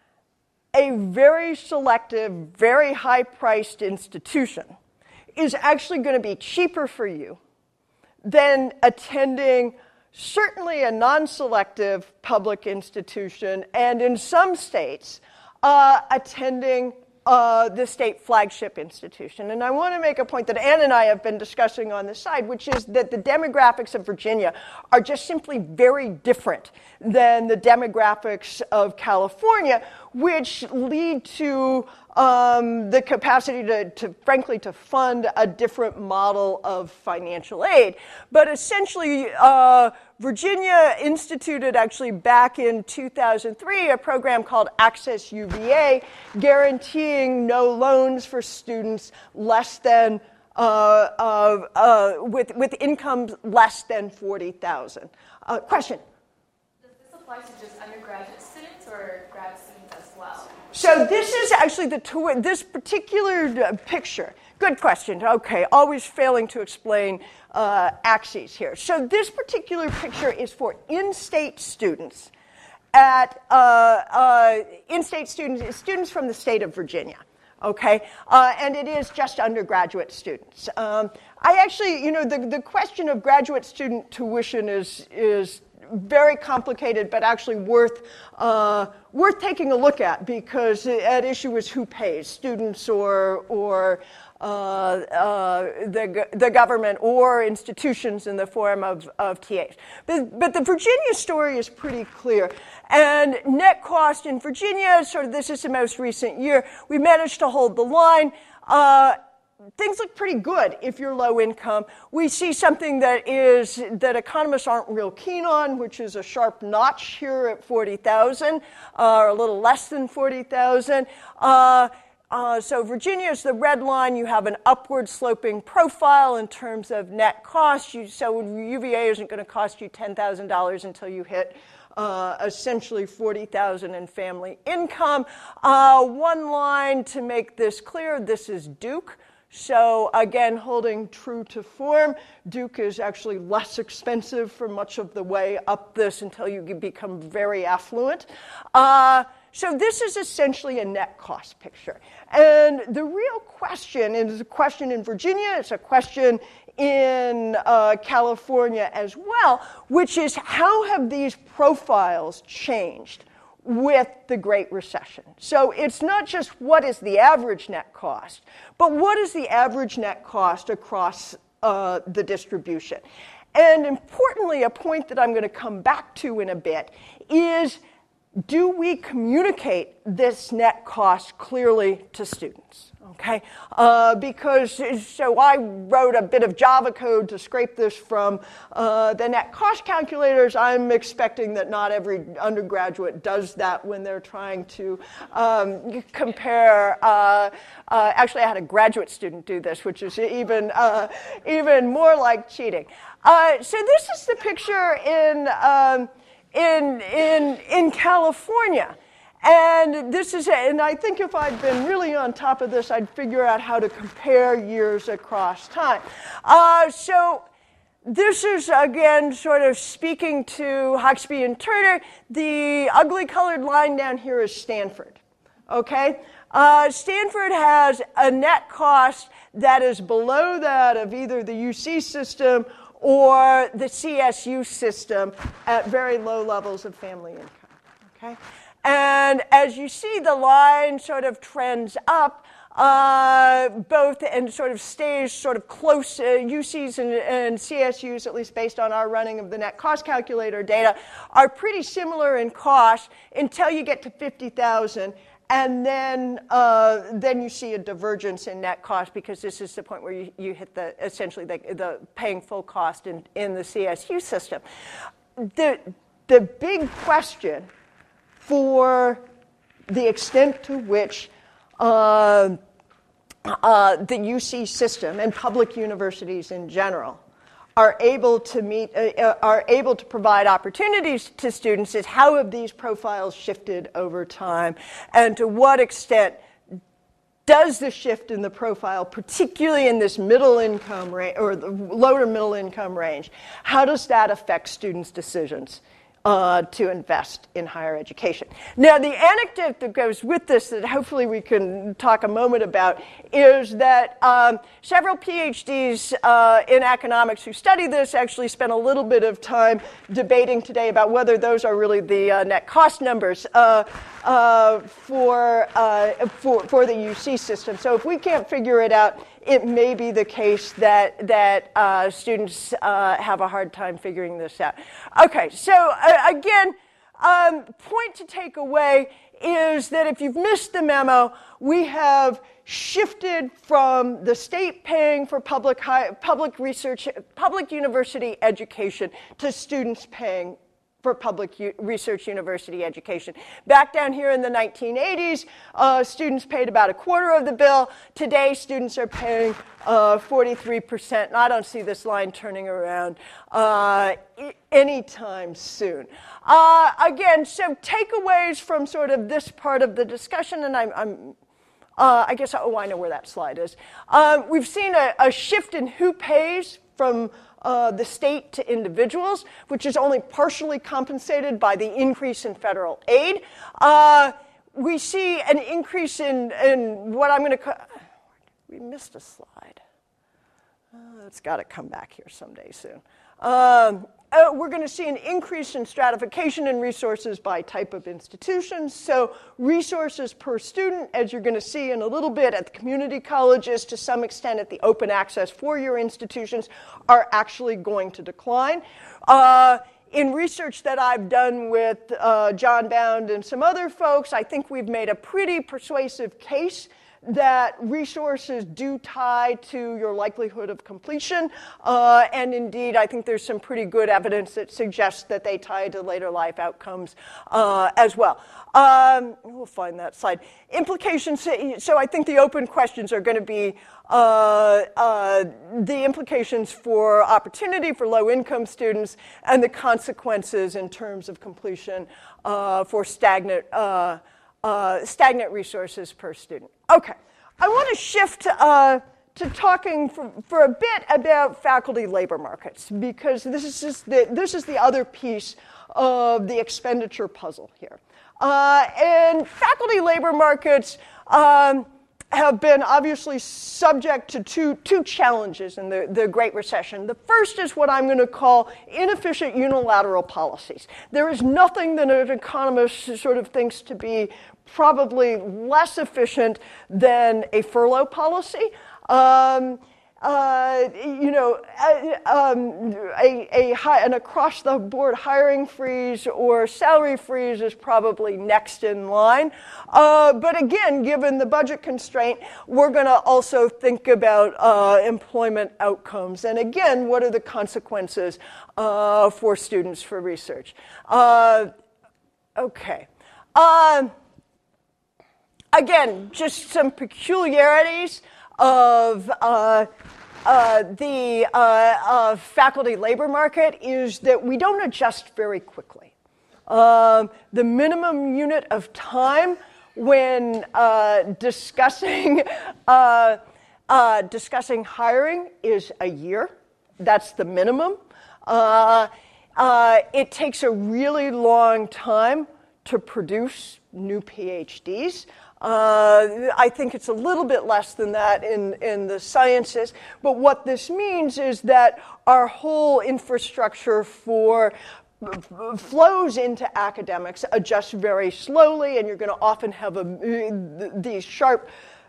a very selective, very high-priced institution is actually going to be cheaper for you than attending certainly a non-selective public institution, and in some states, attending the state flagship institution. And I want to make a point that Ann and I have been discussing on the side, which is that the demographics of Virginia are just simply very different than the demographics of California, which lead to the capacity to frankly, to fund a different model of financial aid. But essentially, Virginia instituted actually back in 2003 a program called Access UVA, guaranteeing no loans for students less than with incomes less than $40,000. Question. Does this applies to just undergraduate students or grad students as well? So this is actually this particular picture. Good question. Okay, always failing to explain axes here. So this particular picture is for in-state students students from the state of Virginia. Okay, and it is just undergraduate students. I actually, the question of graduate student tuition is very complicated, but actually worth taking a look at, because at issue is who pays, students or the government or institutions in the form of TAs. But the Virginia story is pretty clear. And net cost in Virginia, this is the most recent year, we managed to hold the line. Things look pretty good if you're low income. We see something that economists aren't real keen on, which is a sharp notch here at 40,000, or a little less than 40,000. So Virginia is the red line. You have an upward sloping profile in terms of net cost. So UVA isn't going to cost you $10,000 until you hit essentially $40,000 in family income. One line to make this clear, this is Duke. So again, holding true to form, Duke is actually less expensive for much of the way up this until you become very affluent. So this is essentially a net cost picture. And the real question, and it's a question in Virginia, it's a question in California as well, which is how have these profiles changed with the Great Recession? So it's not just what is the average net cost, but what is the average net cost across the distribution? And importantly, a point that I'm going to come back to in a bit is, do we communicate this net cost clearly to students? Okay, so I wrote a bit of Java code to scrape this from the net cost calculators. I'm expecting that not every undergraduate does that when they're trying to compare. Actually, I had a graduate student do this, which is even more like cheating. So this is the picture in California. And I think if I'd been really on top of this, I'd figure out how to compare years across time. So this is, again, sort of speaking to Hauksbee and Turner. The ugly colored line down here is Stanford. Okay? Stanford has a net cost that is below that of either the UC system or the CSU system at very low levels of family income. Okay? And as you see, the line sort of trends up, both, and sort of stays sort of close. UCs and CSUs, at least based on our running of the net cost calculator data, are pretty similar in cost until you get to 50,000. And then you see a divergence in net cost, because this is the point where you hit essentially the paying full cost in the CSU system. The big question for the extent to which the UC system and public universities in general are able to provide opportunities to students is how have these profiles shifted over time, and to what extent does the shift in the profile, particularly in this middle income range or the low to middle income range, how does that affect students' decisions to invest in higher education? Now, the anecdote that goes with this that hopefully we can talk a moment about is that several PhDs in economics who study this actually spent a little bit of time debating today about whether those are really the net cost numbers for the UC system. So if we can't figure it out, it may be the case that students have a hard time figuring this out. Okay, so again, point to take away is that if you've missed the memo, we have shifted from the state paying for public research, public university education, to students paying for public research university education. Back down here in the 1980s, students paid about a quarter of the bill. Today, students are paying 43%, and I don't see this line turning around anytime soon. Again, so takeaways from sort of this part of the discussion, and I guess, I know where that slide is. We've seen a shift in who pays from the state to individuals, which is only partially compensated by the increase in federal aid. We see an increase in what I'm going to call, we missed a slide. It's got to come back here someday soon. We're going to see an increase in stratification in resources by type of institutions. So resources per student, as you're going to see in a little bit at the community colleges, to some extent at the open access four-year institutions, are actually going to decline. In research that I've done with John Bound and some other folks, I think we've made a pretty persuasive case that resources do tie to your likelihood of completion. And indeed, I think there's some pretty good evidence that suggests that they tie to later life outcomes as well. We'll find that slide. Implications, so I think the open questions are going to be the implications for opportunity for low-income students and the consequences in terms of completion for stagnant resources per student. Okay, I want to shift to talking for a bit about faculty labor markets, because this is the other piece of the expenditure puzzle here. And faculty labor markets have been obviously subject to two challenges in the Great Recession. The first is what I'm going to call inefficient unilateral policies. There is nothing that an economist sort of thinks to be probably less efficient than a furlough policy. An across-the-board hiring freeze or salary freeze is probably next in line. But again, given the budget constraint, we're going to also think about employment outcomes. And again, what are the consequences for students for research? Okay. Again, just some peculiarities of the faculty labor market is that we don't adjust very quickly. The minimum unit of time when discussing hiring is a year. That's the minimum. It takes a really long time to produce new PhDs. I think it's a little bit less than that in the sciences. But what this means is that our whole infrastructure for flows into academics adjusts very slowly, and you're going to often have these sharp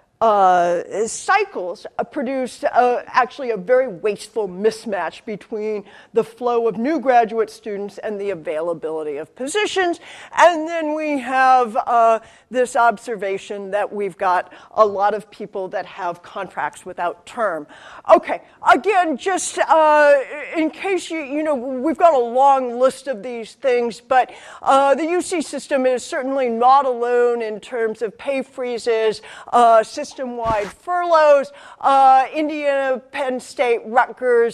cycles produce actually a very wasteful mismatch between the flow of new graduate students and the availability of positions. And then we have this observation that we've got a lot of people that have contracts without term. Okay, again, just in case we've got a long list of these things, but the UC system is certainly not alone in terms of pay freezes, system-wide furloughs. Indiana, Penn State, Rutgers,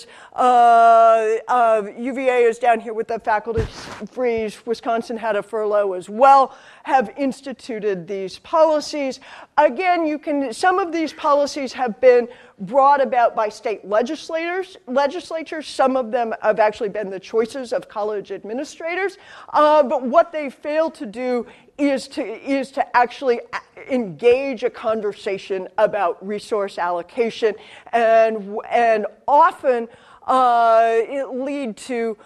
UVA is down here with the faculty freeze. Wisconsin had a furlough as well, have instituted these policies. Again, some of these policies have been brought about by state legislatures. Some of them have actually been the choices of college administrators. But what they fail to do is to actually engage a conversation about resource allocation, and often it lead to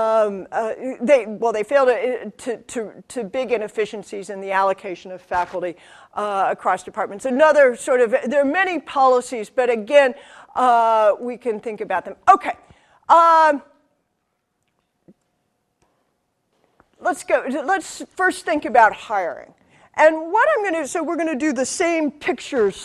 they fail to big inefficiencies in the allocation of faculty across departments. Another sort of, there are many policies, but again, we can think about them. Okay. Let's first think about hiring. And what I'm going to, so we're going to do the same pictures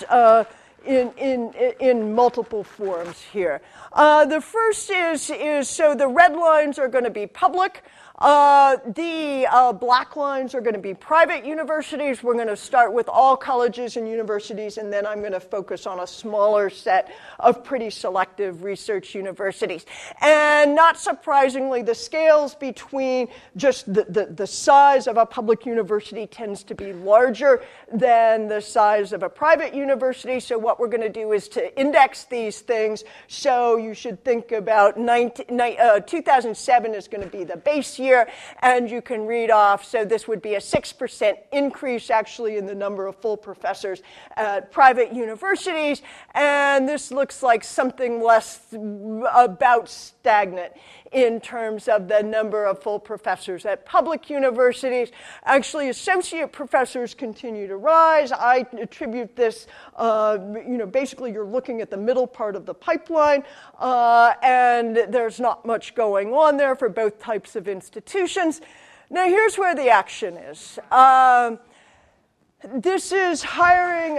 in multiple forms here. The first is so the red lines are going to be public. The black lines are going to be private universities. We're going to start with all colleges and universities, and then I'm going to focus on a smaller set of pretty selective research universities. And not surprisingly, the scales between just the size of a public university tends to be larger than the size of a private university. So what we're going to do is to index these things. So you should think about 2007 is going to be the base year, and you can read off, so this would be a 6% increase actually in the number of full professors at private universities, and this looks like something less about stagnant in terms of the number of full professors at public universities. Actually, associate professors continue to rise. I attribute this, basically you're looking at the middle part of the pipeline, and there's not much going on there for both types of institutions. Now, here's where the action is. This is hiring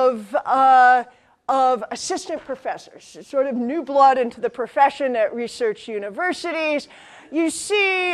of assistant professors, sort of new blood into the profession at research universities. You see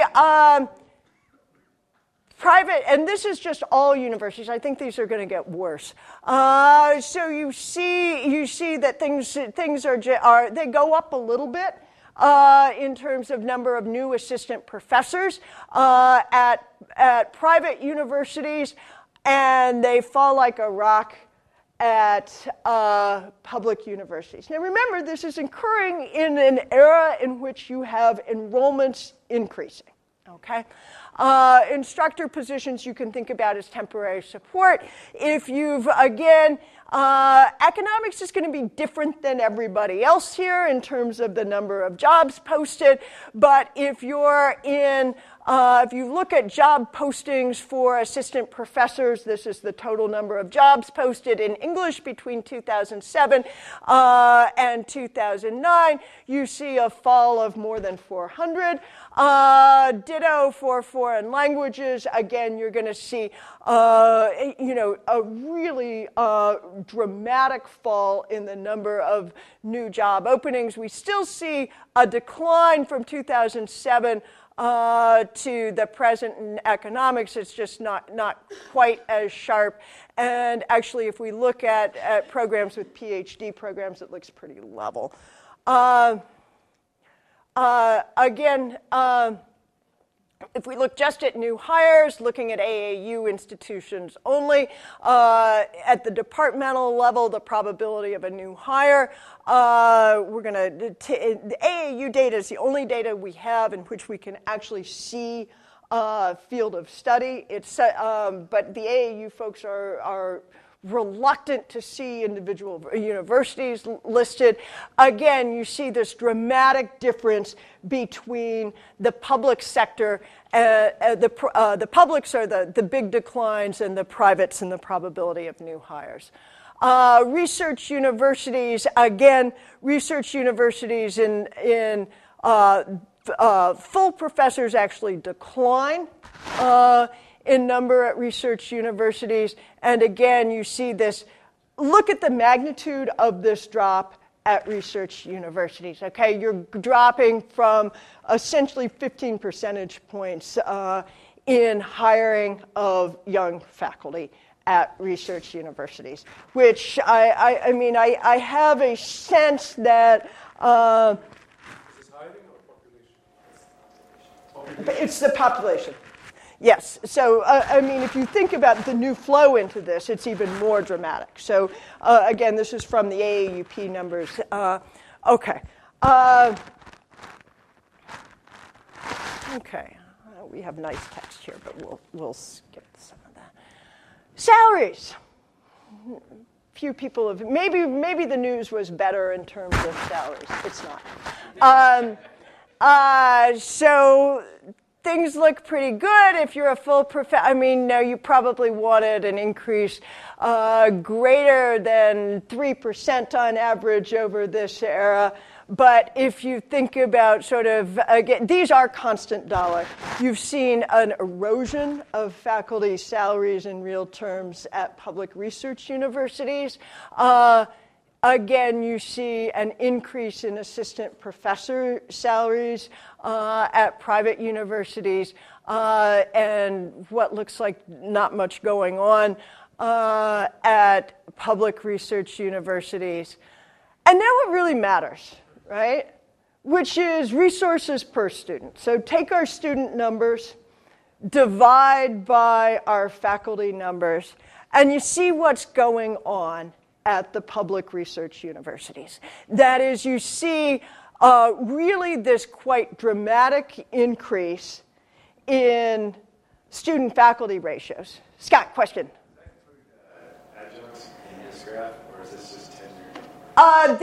private, and this is just all universities. I think these are going to get worse. So you see that things are they go up a little bit in terms of number of new assistant professors at private universities, and they fall like a rock at public universities. Now remember, this is occurring in an era in which you have enrollments increasing, okay? Instructor positions you can think about as temporary support. If you've, again, economics is going to be different than everybody else here in terms of the number of jobs posted, but if you're in if you look at job postings for assistant professors, this is the total number of jobs posted in English between 2007 and 2009. You see a fall of more than 400. Ditto for foreign languages. Again, you're going to see a really dramatic fall in the number of new job openings. We still see a decline from 2007 to the present in economics. It's just not quite as sharp. And actually, if we look at programs with PhD programs, it looks pretty level. Again, if we look just at new hires, looking at AAU institutions only, at the departmental level, the probability of a new hire, we're going to, the AAU data is the only data we have in which we can actually see field of study. It's, but the AAU folks are reluctant to see individual universities listed. Again, you see this dramatic difference between the public sector, the publics are the big declines, and the privates and the probability of new hires. Research universities, again, research universities in full professors actually decline in number at research universities. And again, you see this. Look at the magnitude of this drop at research universities. Okay, you're dropping from essentially 15 percentage points in hiring of young faculty at research universities, which I have a sense that Is this hiring or population? it's the population. Yes. So, if you think about the new flow into this, it's even more dramatic. So, again, this is from the AAUP numbers. Okay. Okay. We have nice text here, but we'll skip some of that. Salaries. Few people have, maybe the news was better in terms of salaries. It's not. So things look pretty good if you're a full professor. No, you probably wanted an increase greater than 3% on average over this era. But if you think about sort of, again, these are constant dollar. You've seen an erosion of faculty salaries in real terms at public research universities. again, you see an increase in assistant professor salaries at private universities, and what looks like not much going on at public research universities. And now what really matters, right? Which is resources per student. So take our student numbers, divide by our faculty numbers, and you see what's going on at the public research universities. That is, you see really this quite dramatic increase in student-faculty ratios. Scott, question? Does that include adjuncts in this graph, or is this just tenure?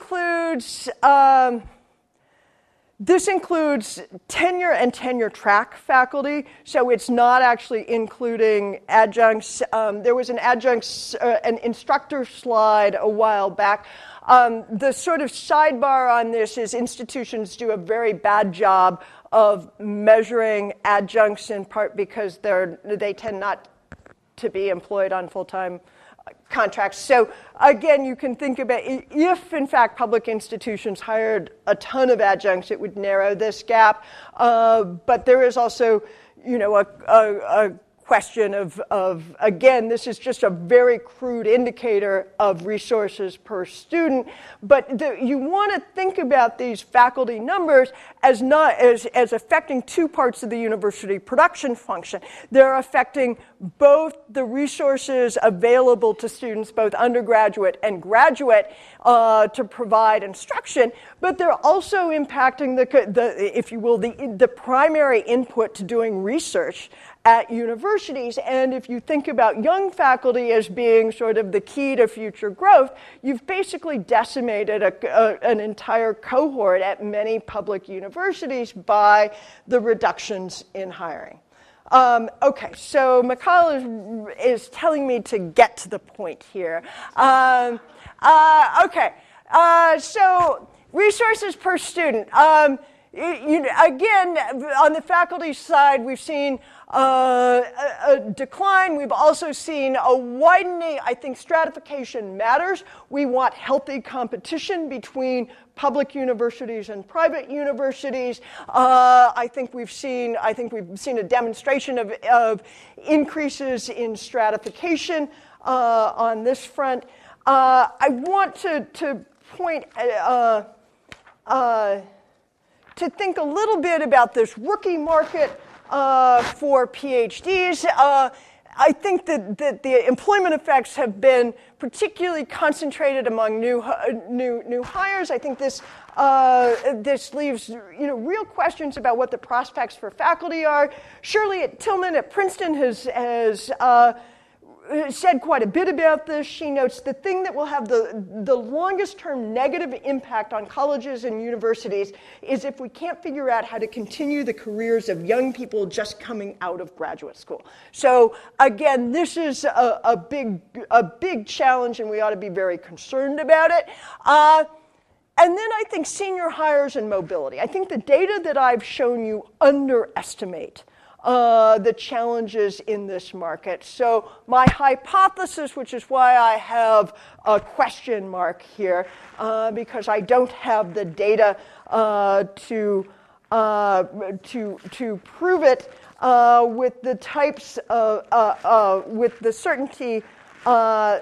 This includes tenure and tenure track faculty, so it's not actually including adjuncts. There was an instructor slide a while back. The sort of sidebar on this is institutions do a very bad job of measuring adjuncts, in part because they tend not to be employed on full-time contracts. So again, you can think about if, in fact, public institutions hired a ton of adjuncts, it would narrow this gap. But there is also, a question of, again, this is just a very crude indicator of resources per student, but you want to think about these faculty numbers as not as affecting two parts of the university production function. They're affecting both the resources available to students, both undergraduate and graduate, to provide instruction, but they're also impacting the primary input to doing research at universities. And if you think about young faculty as being sort of the key to future growth, you've basically decimated an entire cohort at many public universities by the reductions in hiring. Okay, so Mikhail is telling me to get to the point here. Okay, so resources per student. Again, on the faculty side, we've seen a decline. We've also seen a widening. I think stratification matters. We want healthy competition between public universities and private universities. I think we've seen a demonstration of increases in stratification on this front. I want to point to think a little bit about this rookie market for PhDs. I think that the employment effects have been particularly concentrated among new hires. I think this leaves real questions about what the prospects for faculty are. Shirley at Tillman at Princeton has said quite a bit about this. She notes the thing that will have the longest term negative impact on colleges and universities is if we can't figure out how to continue the careers of young people just coming out of graduate school. So again, this is a big challenge, and we ought to be very concerned about it. And then I think senior hires and mobility. I think the data that I've shown you underestimate the challenges in this market. So my hypothesis, which is why I have a question mark here, because I don't have the data to prove it with the types of with the certainty that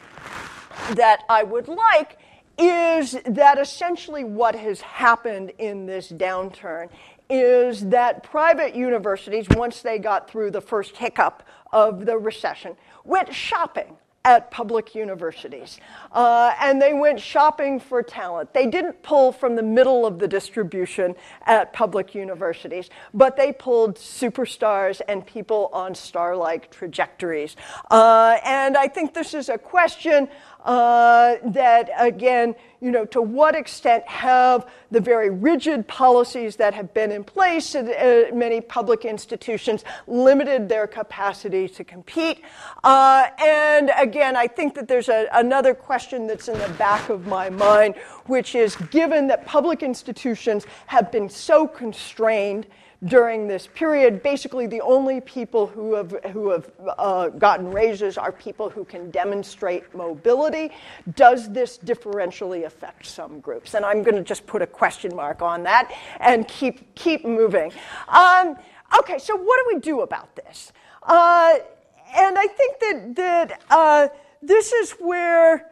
I would like, is that essentially what has happened in this downturn is that private universities, once they got through the first hiccup of the recession, went shopping at public universities. And they went shopping for talent. They didn't pull from the middle of the distribution at public universities, but they pulled superstars and people on star-like trajectories. And I think this is a question that, again, to what extent have the very rigid policies that have been in place at many public institutions limited their capacity to compete? And again, I think that there's another question that's in the back of my mind, which is, given that public institutions have been so constrained during this period. Basically, the only people who have gotten raises are people who can demonstrate mobility. Does this differentially affect some groups? And I'm going to just put a question mark on that and keep moving. Okay, so what do we do about this? And I think that this is where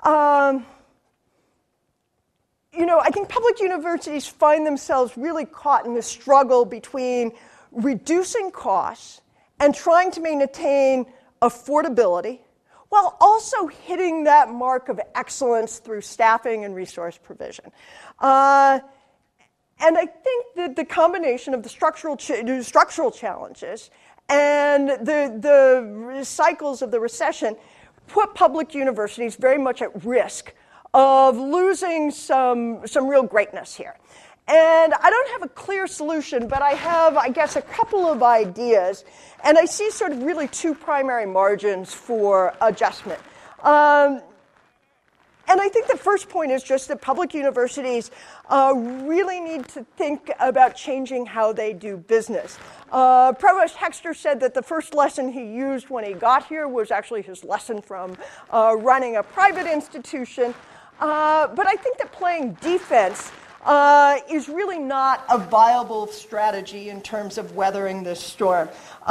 I think public universities find themselves really caught in the struggle between reducing costs and trying to maintain affordability while also hitting that mark of excellence through staffing and resource provision. And I think that the combination of the structural challenges and the cycles of the recession put public universities very much at risk of losing some real greatness here. And I don't have a clear solution, but I have, I guess, a couple of ideas. And I see sort of really two primary margins for adjustment. And I think the first point is just that public universities really need to think about changing how they do business. Provost Hexter said that the first lesson he used when he got here was actually his lesson from running a private institution. But I think that playing defense is really not a viable strategy in terms of weathering this storm.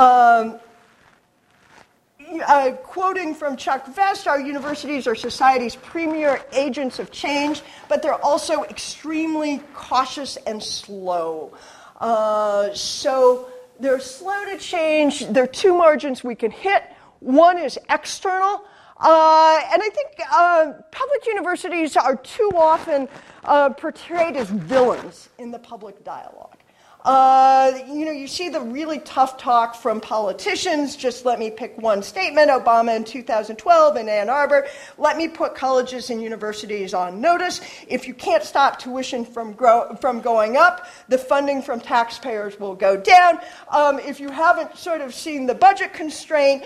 Quoting from Chuck Vest, our universities are society's premier agents of change, but they're also extremely cautious and slow. So they're slow to change. There are two margins we can hit. One is external. And I think public universities are too often portrayed as villains in the public dialogue. You see the really tough talk from politicians. Just let me pick one statement. Obama in 2012 in Ann Arbor. Let me put colleges and universities on notice. If you can't stop tuition from going up, the funding from taxpayers will go down. If you haven't sort of seen the budget constraint,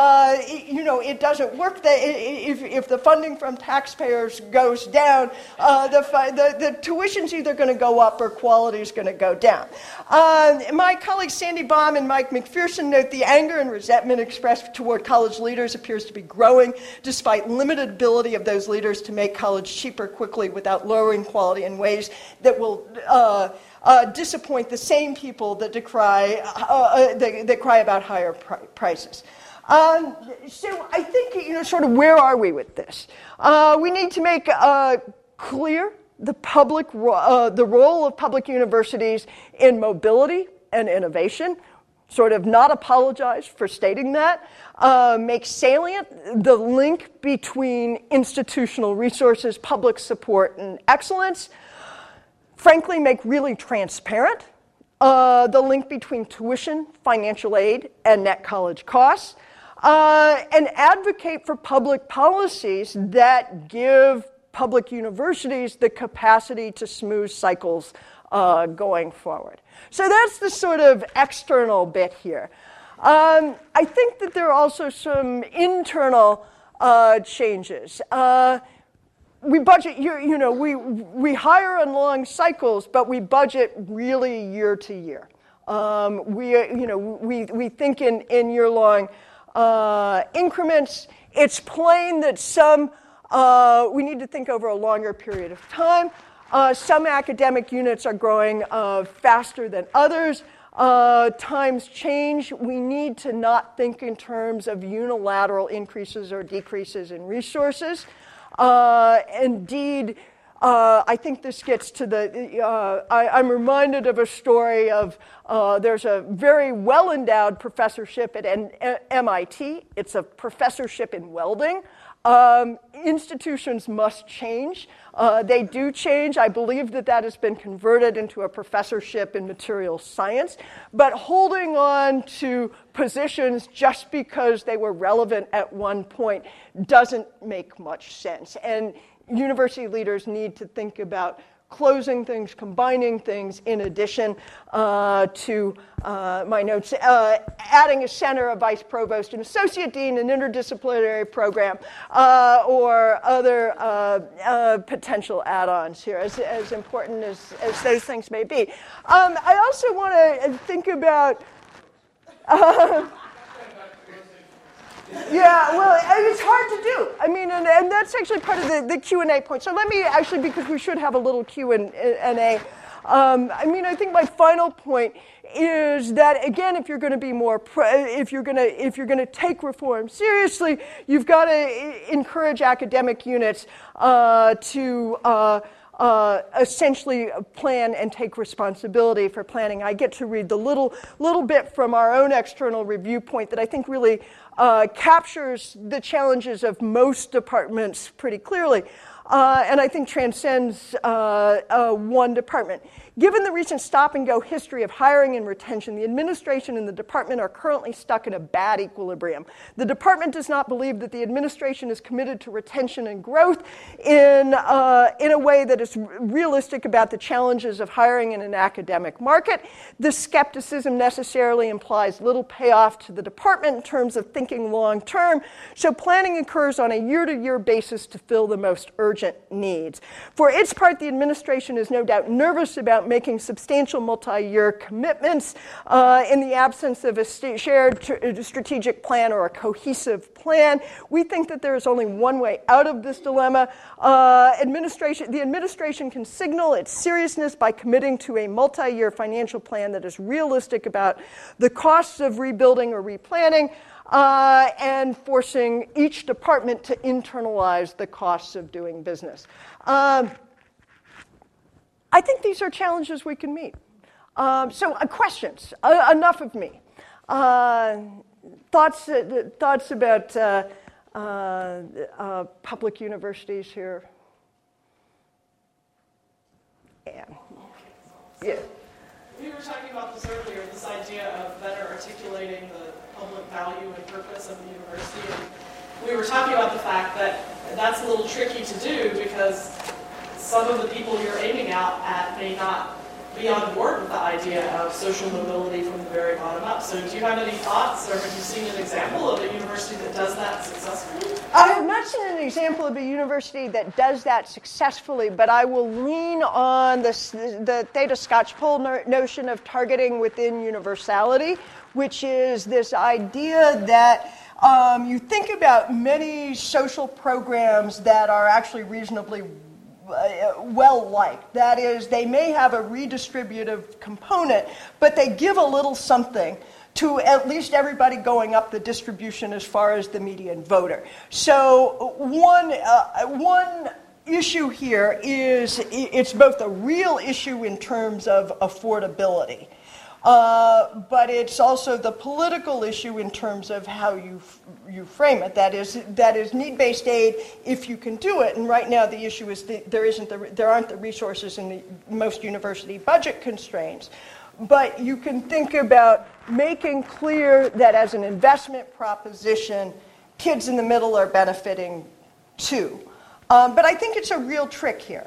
it doesn't work. If the funding from taxpayers goes down, the tuition's either going to go up or quality is going to go down. My colleagues Sandy Baum and Mike McPherson note the anger and resentment expressed toward college leaders appears to be growing, despite limited ability of those leaders to make college cheaper quickly without lowering quality in ways that will disappoint the same people that cry about higher prices. So I think, sort of where are we with this? We need to make clear the role of public universities in mobility and innovation, sort of not apologize for stating that, make salient the link between institutional resources, public support, and excellence, frankly, make really transparent the link between tuition, financial aid, and net college costs, and advocate for public policies that give public universities the capacity to smooth cycles going forward. So that's the sort of external bit here. I think that there are also some internal changes. We budget, we hire on long cycles, but we budget really year to year. We think in year-long increments. It's plain that we need to think over a longer period of time. Some academic units are growing faster than others. Times change. We need to not think in terms of unilateral increases or decreases in resources. Indeed, I think this gets to I'm reminded of a story of there's a very well-endowed professorship at MIT. It's a professorship in welding. Institutions must change. They do change. I believe that has been converted into a professorship in material science. But holding on to positions just because they were relevant at one point doesn't make much sense. And university leaders need to think about closing things, combining things, in addition to my notes, adding a center, a vice provost, an associate dean, an interdisciplinary program, or other potential add-ons here, as important as those things may be. I also want to think about yeah, well, it's hard to do. I mean, and that's actually part of the Q&A point. So let me actually, because we should have a little Q&A. I mean, I think my final point is that, again, if you're going to be more, if you're going to take reform seriously, you've got to encourage academic units to essentially plan and take responsibility for planning. I get to read the little bit from our own external review point that I think really captures the challenges of most departments pretty clearly, and I think transcends one department. Given the recent stop-and-go history of hiring and retention, the administration and the department are currently stuck in a bad equilibrium. The department does not believe that the administration is committed to retention and growth in a way that is realistic about the challenges of hiring in an academic market. This skepticism necessarily implies little payoff to the department in terms of thinking long-term, so planning occurs on a year-to-year basis to fill the most urgent needs. For its part, the administration is no doubt nervous about making substantial multi-year commitments in the absence of a shared strategic plan or a cohesive plan. We think that there is only one way out of this dilemma. The administration can signal its seriousness by committing to a multi-year financial plan that is realistic about the costs of rebuilding or replanning, and forcing each department to internalize the costs of doing business. I think these are challenges we can meet. So questions, enough of me. Thoughts about public universities here? Anne. Yeah. We were talking about this earlier, this idea of better articulating the public value and purpose of the university. And we were talking about the fact that that's a little tricky to do because some of the people you're aiming out at may not be on board with the idea of social mobility from the very bottom up. So do you have any thoughts, or have you seen an example of a university that does that successfully? I have not seen an example of a university that does that successfully, but I will lean on the Theta Skocpol notion of targeting within universality, which is this idea that you think about many social programs that are actually reasonably well-liked. That is, they may have a redistributive component, but they give a little something to at least everybody going up the distribution as far as the median voter. So one issue here is it's both a real issue in terms of affordability, but it's also the political issue in terms of how you frame it. That is need-based aid if you can do it. And right now the issue is that there aren't the resources in the most university budget constraints. But you can think about making clear that as an investment proposition, kids in the middle are benefiting too. But I think it's a real trick here.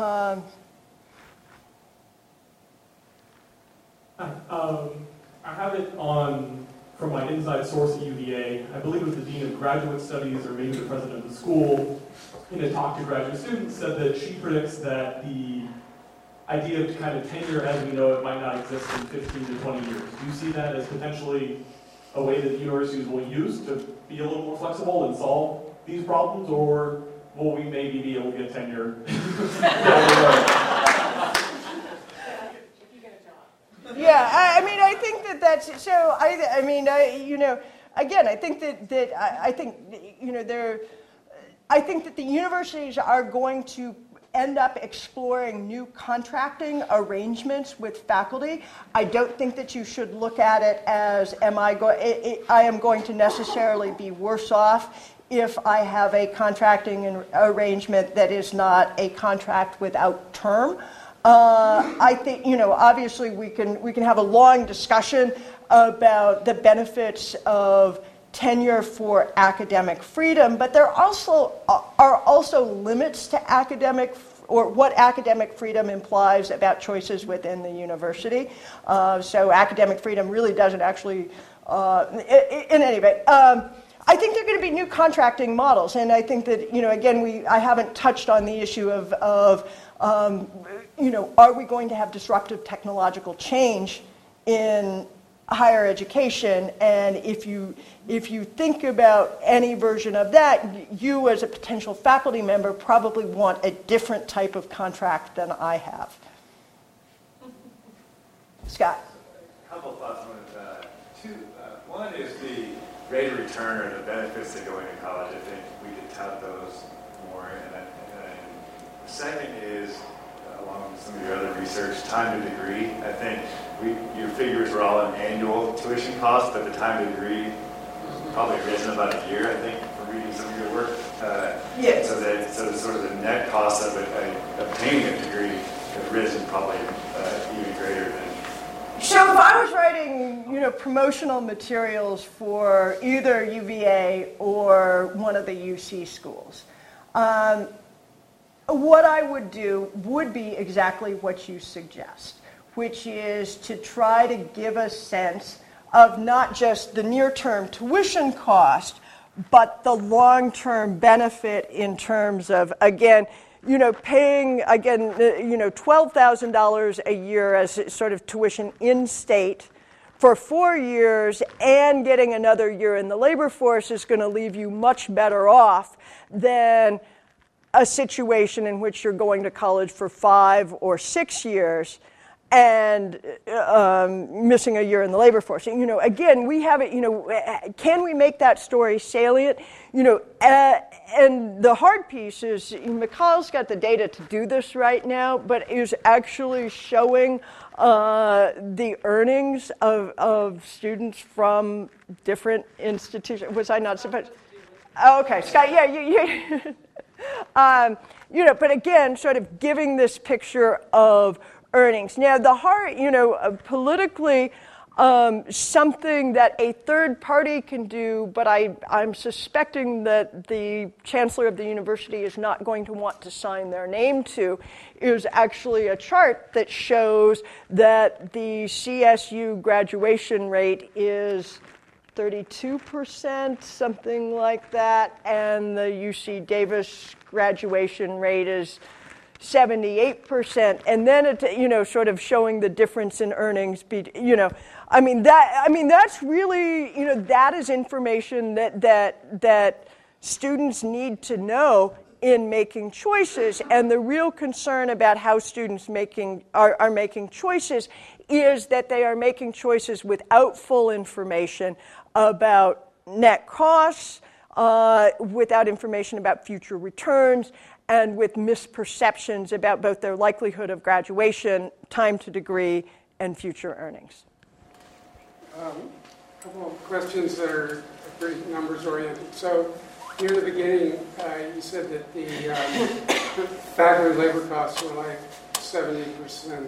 I have it from my inside source at UVA. I believe it was the Dean of Graduate Studies or maybe the president of the school, in a talk to graduate students, said that she predicts that the idea of kind of tenure as we know it might not exist in 15 to 20 years. Do you see that as potentially a way that universities will use to be a little more flexible and solve these problems, or will we maybe be able to get tenure down the road? Yeah, I mean, I think that's so. I mean, again, I think I think that the universities are going to end up exploring new contracting arrangements with faculty. I don't think that you should look at it as I am going to necessarily be worse off if I have a contracting arrangement that is not a contract without term. I think, obviously we can have a long discussion about the benefits of tenure for academic freedom, but there are also limits to academic or what academic freedom implies about choices within the university. So academic freedom really doesn't actually, in any event, I think there are going to be new contracting models, and I think that, again, I haven't touched on the issue of are we going to have disruptive technological change in higher education? And if you think about any version of that, you as a potential faculty member probably want a different type of contract than I have. Scott. A couple thoughts on two. One is the rate of return or the benefits that go into college. I think we could tout those more. And the second is, along with some of your other research, time to degree. I think your figures were all an annual tuition cost, but the time to degree probably risen about a year, I think, from reading some of your work. Yes. So sort of the net cost of obtaining a degree has risen probably even greater than. So if I was writing, promotional materials for either UVA or one of the UC schools, what I would do would be exactly what you suggest, which is to try to give a sense of not just the near-term tuition cost, but the long-term benefit in terms of, again, paying, again, $12,000 a year as sort of tuition in-state for 4 years and getting another year in the labor force is going to leave you much better off than a situation in which you're going to college for 5 or 6 years and missing a year in the labor force. Again, we have it, can we make that story salient? And the hard piece is, Mikhail's got the data to do this right now, but is actually showing the earnings of students from different institutions. Was I not supposed? Oh, okay, Scott, yeah, but again, sort of giving this picture of earnings. Now, the hard, politically, something that a third party can do, but I'm suspecting that the chancellor of the university is not going to want to sign their name to, is actually a chart that shows that the CSU graduation rate is 32%, something like that, and the UC Davis graduation rate is 78%, and then it, sort of showing the difference in earnings. That's really, that is information that students need to know in making choices. And the real concern about how students are making choices is that they are making choices without full information about net costs, without information about future returns, and with misperceptions about both their likelihood of graduation, time to degree, and future earnings. A couple of questions that are pretty numbers oriented. So near the beginning, you said that the faculty labor costs were like 70%.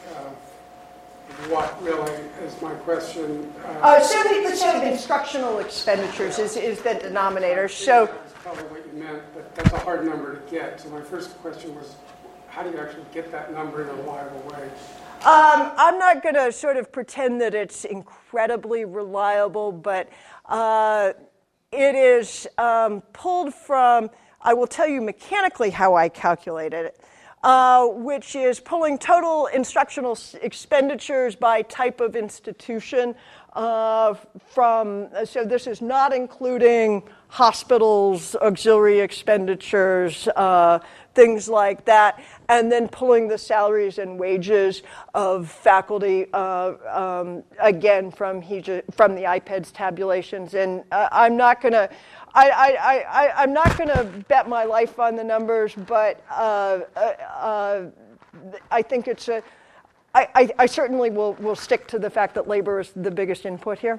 What really is my question? 70% of instructional expenditures is the denominator. So that's probably what you meant, but that's a hard number to get. So my first question was, how do you actually get that number in a reliable way? I'm not going to sort of pretend that it's incredibly reliable, but it is pulled from, I will tell you mechanically how I calculated it. Which is pulling total instructional expenditures by type of institution so this is not including hospitals, auxiliary expenditures, things like that, and then pulling the salaries and wages of faculty, again, from the IPEDS tabulations. And I'm not going to I'm not going to bet my life on the numbers, but I think it's I certainly will stick to the fact that labor is the biggest input here.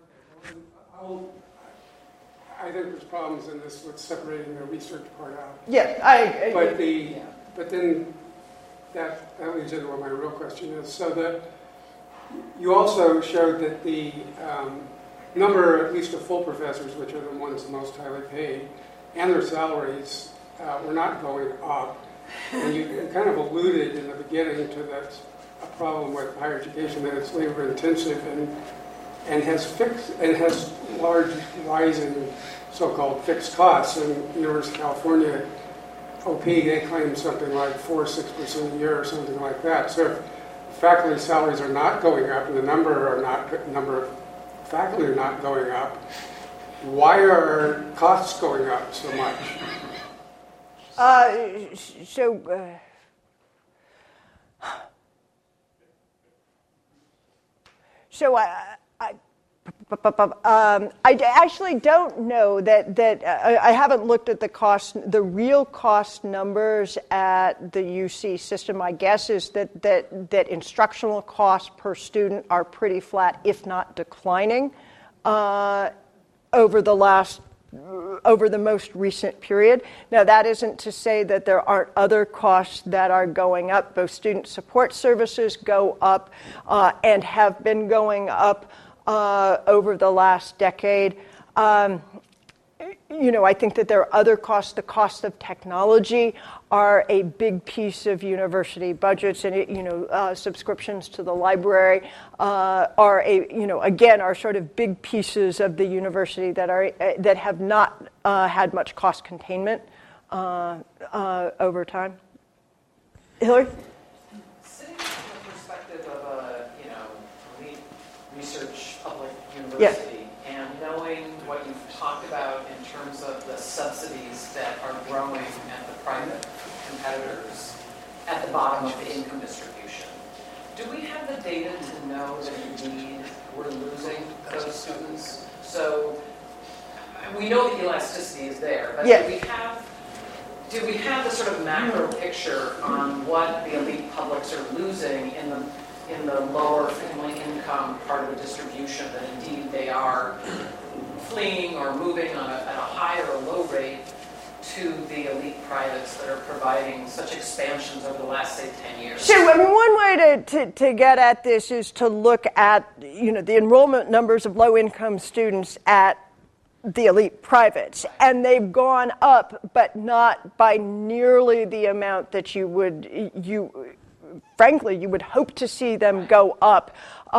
I think there's problems in this with separating the research part out. Yeah, but then that leads into what my real question is. So that you also showed that the number, at least of full professors, which are the ones most highly paid, and their salaries were not going up. And you kind of alluded in the beginning to that a problem with higher education, that it's labor intensive and has large rising so-called fixed costs. In University of California, OP, they claim something like 4-6% a year or something like that. So if faculty salaries are not going up and the number of faculty are not going up, why are costs going up so much? I actually don't know that I haven't looked at the real cost numbers at the UC system. My guess is that instructional costs per student are pretty flat, if not declining, over the most recent period. Now, that isn't to say that there aren't other costs that are going up. Both student support services go up and have been going up over the last decade. I think that there are other costs. The cost of technology are a big piece of university budgets, and subscriptions to the library are sort of big pieces of the university that have not had much cost containment over time. Hillary? Sitting from the perspective of a elite research public university. Yes. And knowing what you've talked about in terms of the subsidies that are growing at the private competitors at the bottom of the income distribution, do we have the data to know that indeed we're losing those students? So we know the elasticity is there, but yes. do we have the sort of macro picture on what the elite publics are losing in the lower family income part of the distribution, that indeed they are fleeing or moving at a high or a low rate to the elite privates that are providing such expansions over the last, say, 10 years? So, one way to get at this is to look at, the enrollment numbers of low-income students at the elite privates, and they've gone up, but not by nearly the amount that you would hope to see them go up.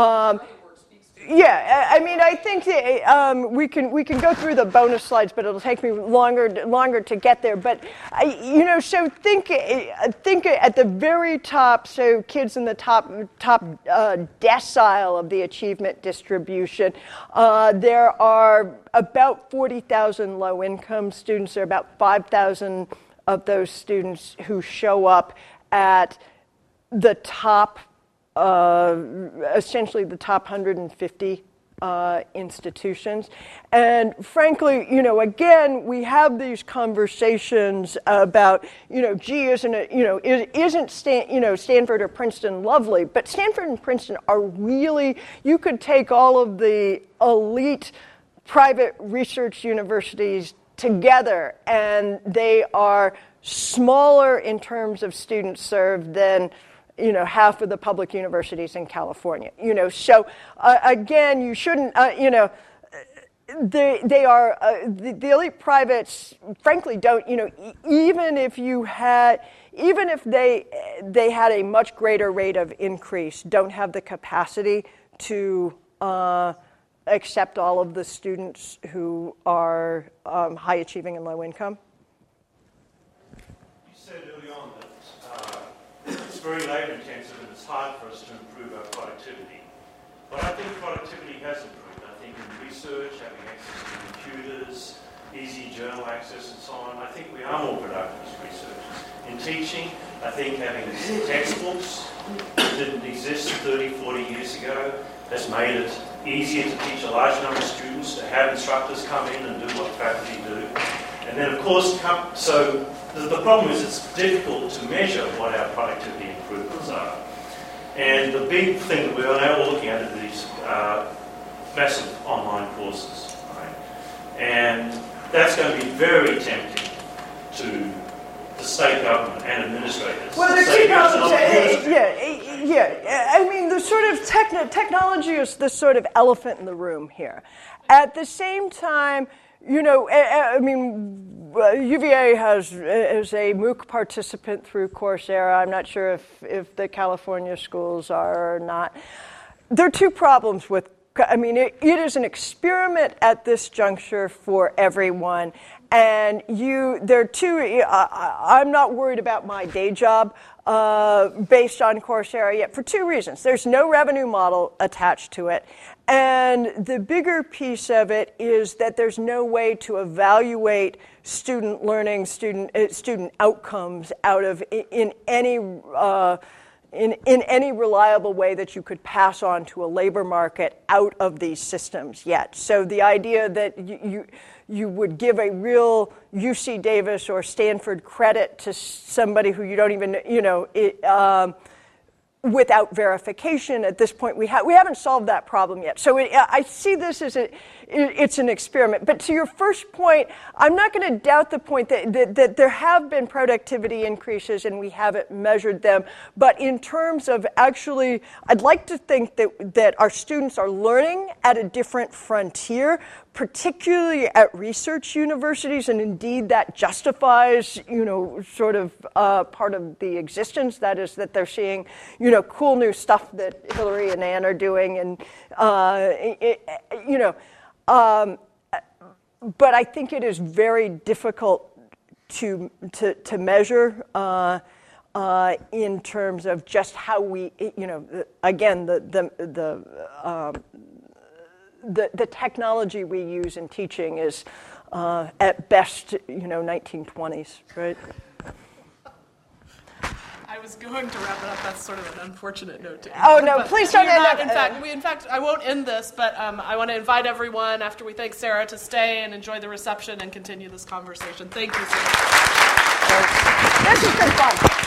I think that, we can go through the bonus slides, but it'll take me longer to get there. But so think at the very top. So kids in the top decile of the achievement distribution. There are about 40,000 low-income students. There are about 5,000 of those students who show up at the top, essentially the top 150 institutions. And frankly, again, we have these conversations about, isn't Stanford or Princeton lovely? But Stanford and Princeton are really, you could take all of the elite private research universities together, and they are smaller in terms of students served than half of the public universities in California. So again, you shouldn't. They are the elite privates. Frankly, don't. Even if they had a much greater rate of increase, don't have the capacity to accept all of the students who are high achieving and low income. You said early on that it's very labor intensive and it's hard for us to improve our productivity. But I think productivity has improved. I think in research, having access to computers, easy journal access and so on, I think we are more productive as researchers. In teaching, I think having textbooks that didn't exist 30, 40 years ago has made it easier to teach a large number of students, to have instructors come in and do what faculty do. And then, of course, so the problem is it's difficult to measure what our productivity improvements are. And the big thing that we're now looking at are these massive online courses, right? And that's going to be very tempting to the state government and administrators. Well, the two problems, I mean, the sort of technology is the sort of elephant in the room here. At the same time, I mean, UVA is a MOOC participant through Coursera. I'm not sure if the California schools are or not. There are two problems with, I mean, it is an experiment at this juncture for everyone. And there are two, I'm not worried about my day job based on Coursera yet for two reasons. There's no revenue model attached to it. And the bigger piece of it is that there's no way to evaluate student learning, student outcomes out of in any reliable way that you could pass on to a labor market out of these systems yet. So the idea that you would give a real UC Davis or Stanford credit to somebody who you don't even, without verification at this point, we haven't solved that problem yet. So I see this as it's an experiment. But to your first point, I'm not going to doubt the point that there have been productivity increases and we haven't measured them. But in terms of actually, I'd like to think that our students are learning at a different frontier, particularly at research universities, and indeed that justifies, sort of part of the existence. That is that they're seeing, cool new stuff that Hillary and Ann are doing, and but I think it is very difficult to measure in terms of just how we, again, the technology we use in teaching is at best, 1920s, right? I was going to wrap it up. That's sort of an unfortunate note to end. Oh, no, please don't end up. In fact, I won't end this, but I want to invite everyone, after we thank Sarah, to stay and enjoy the reception and continue this conversation. Thank you, Sarah. This has been fun.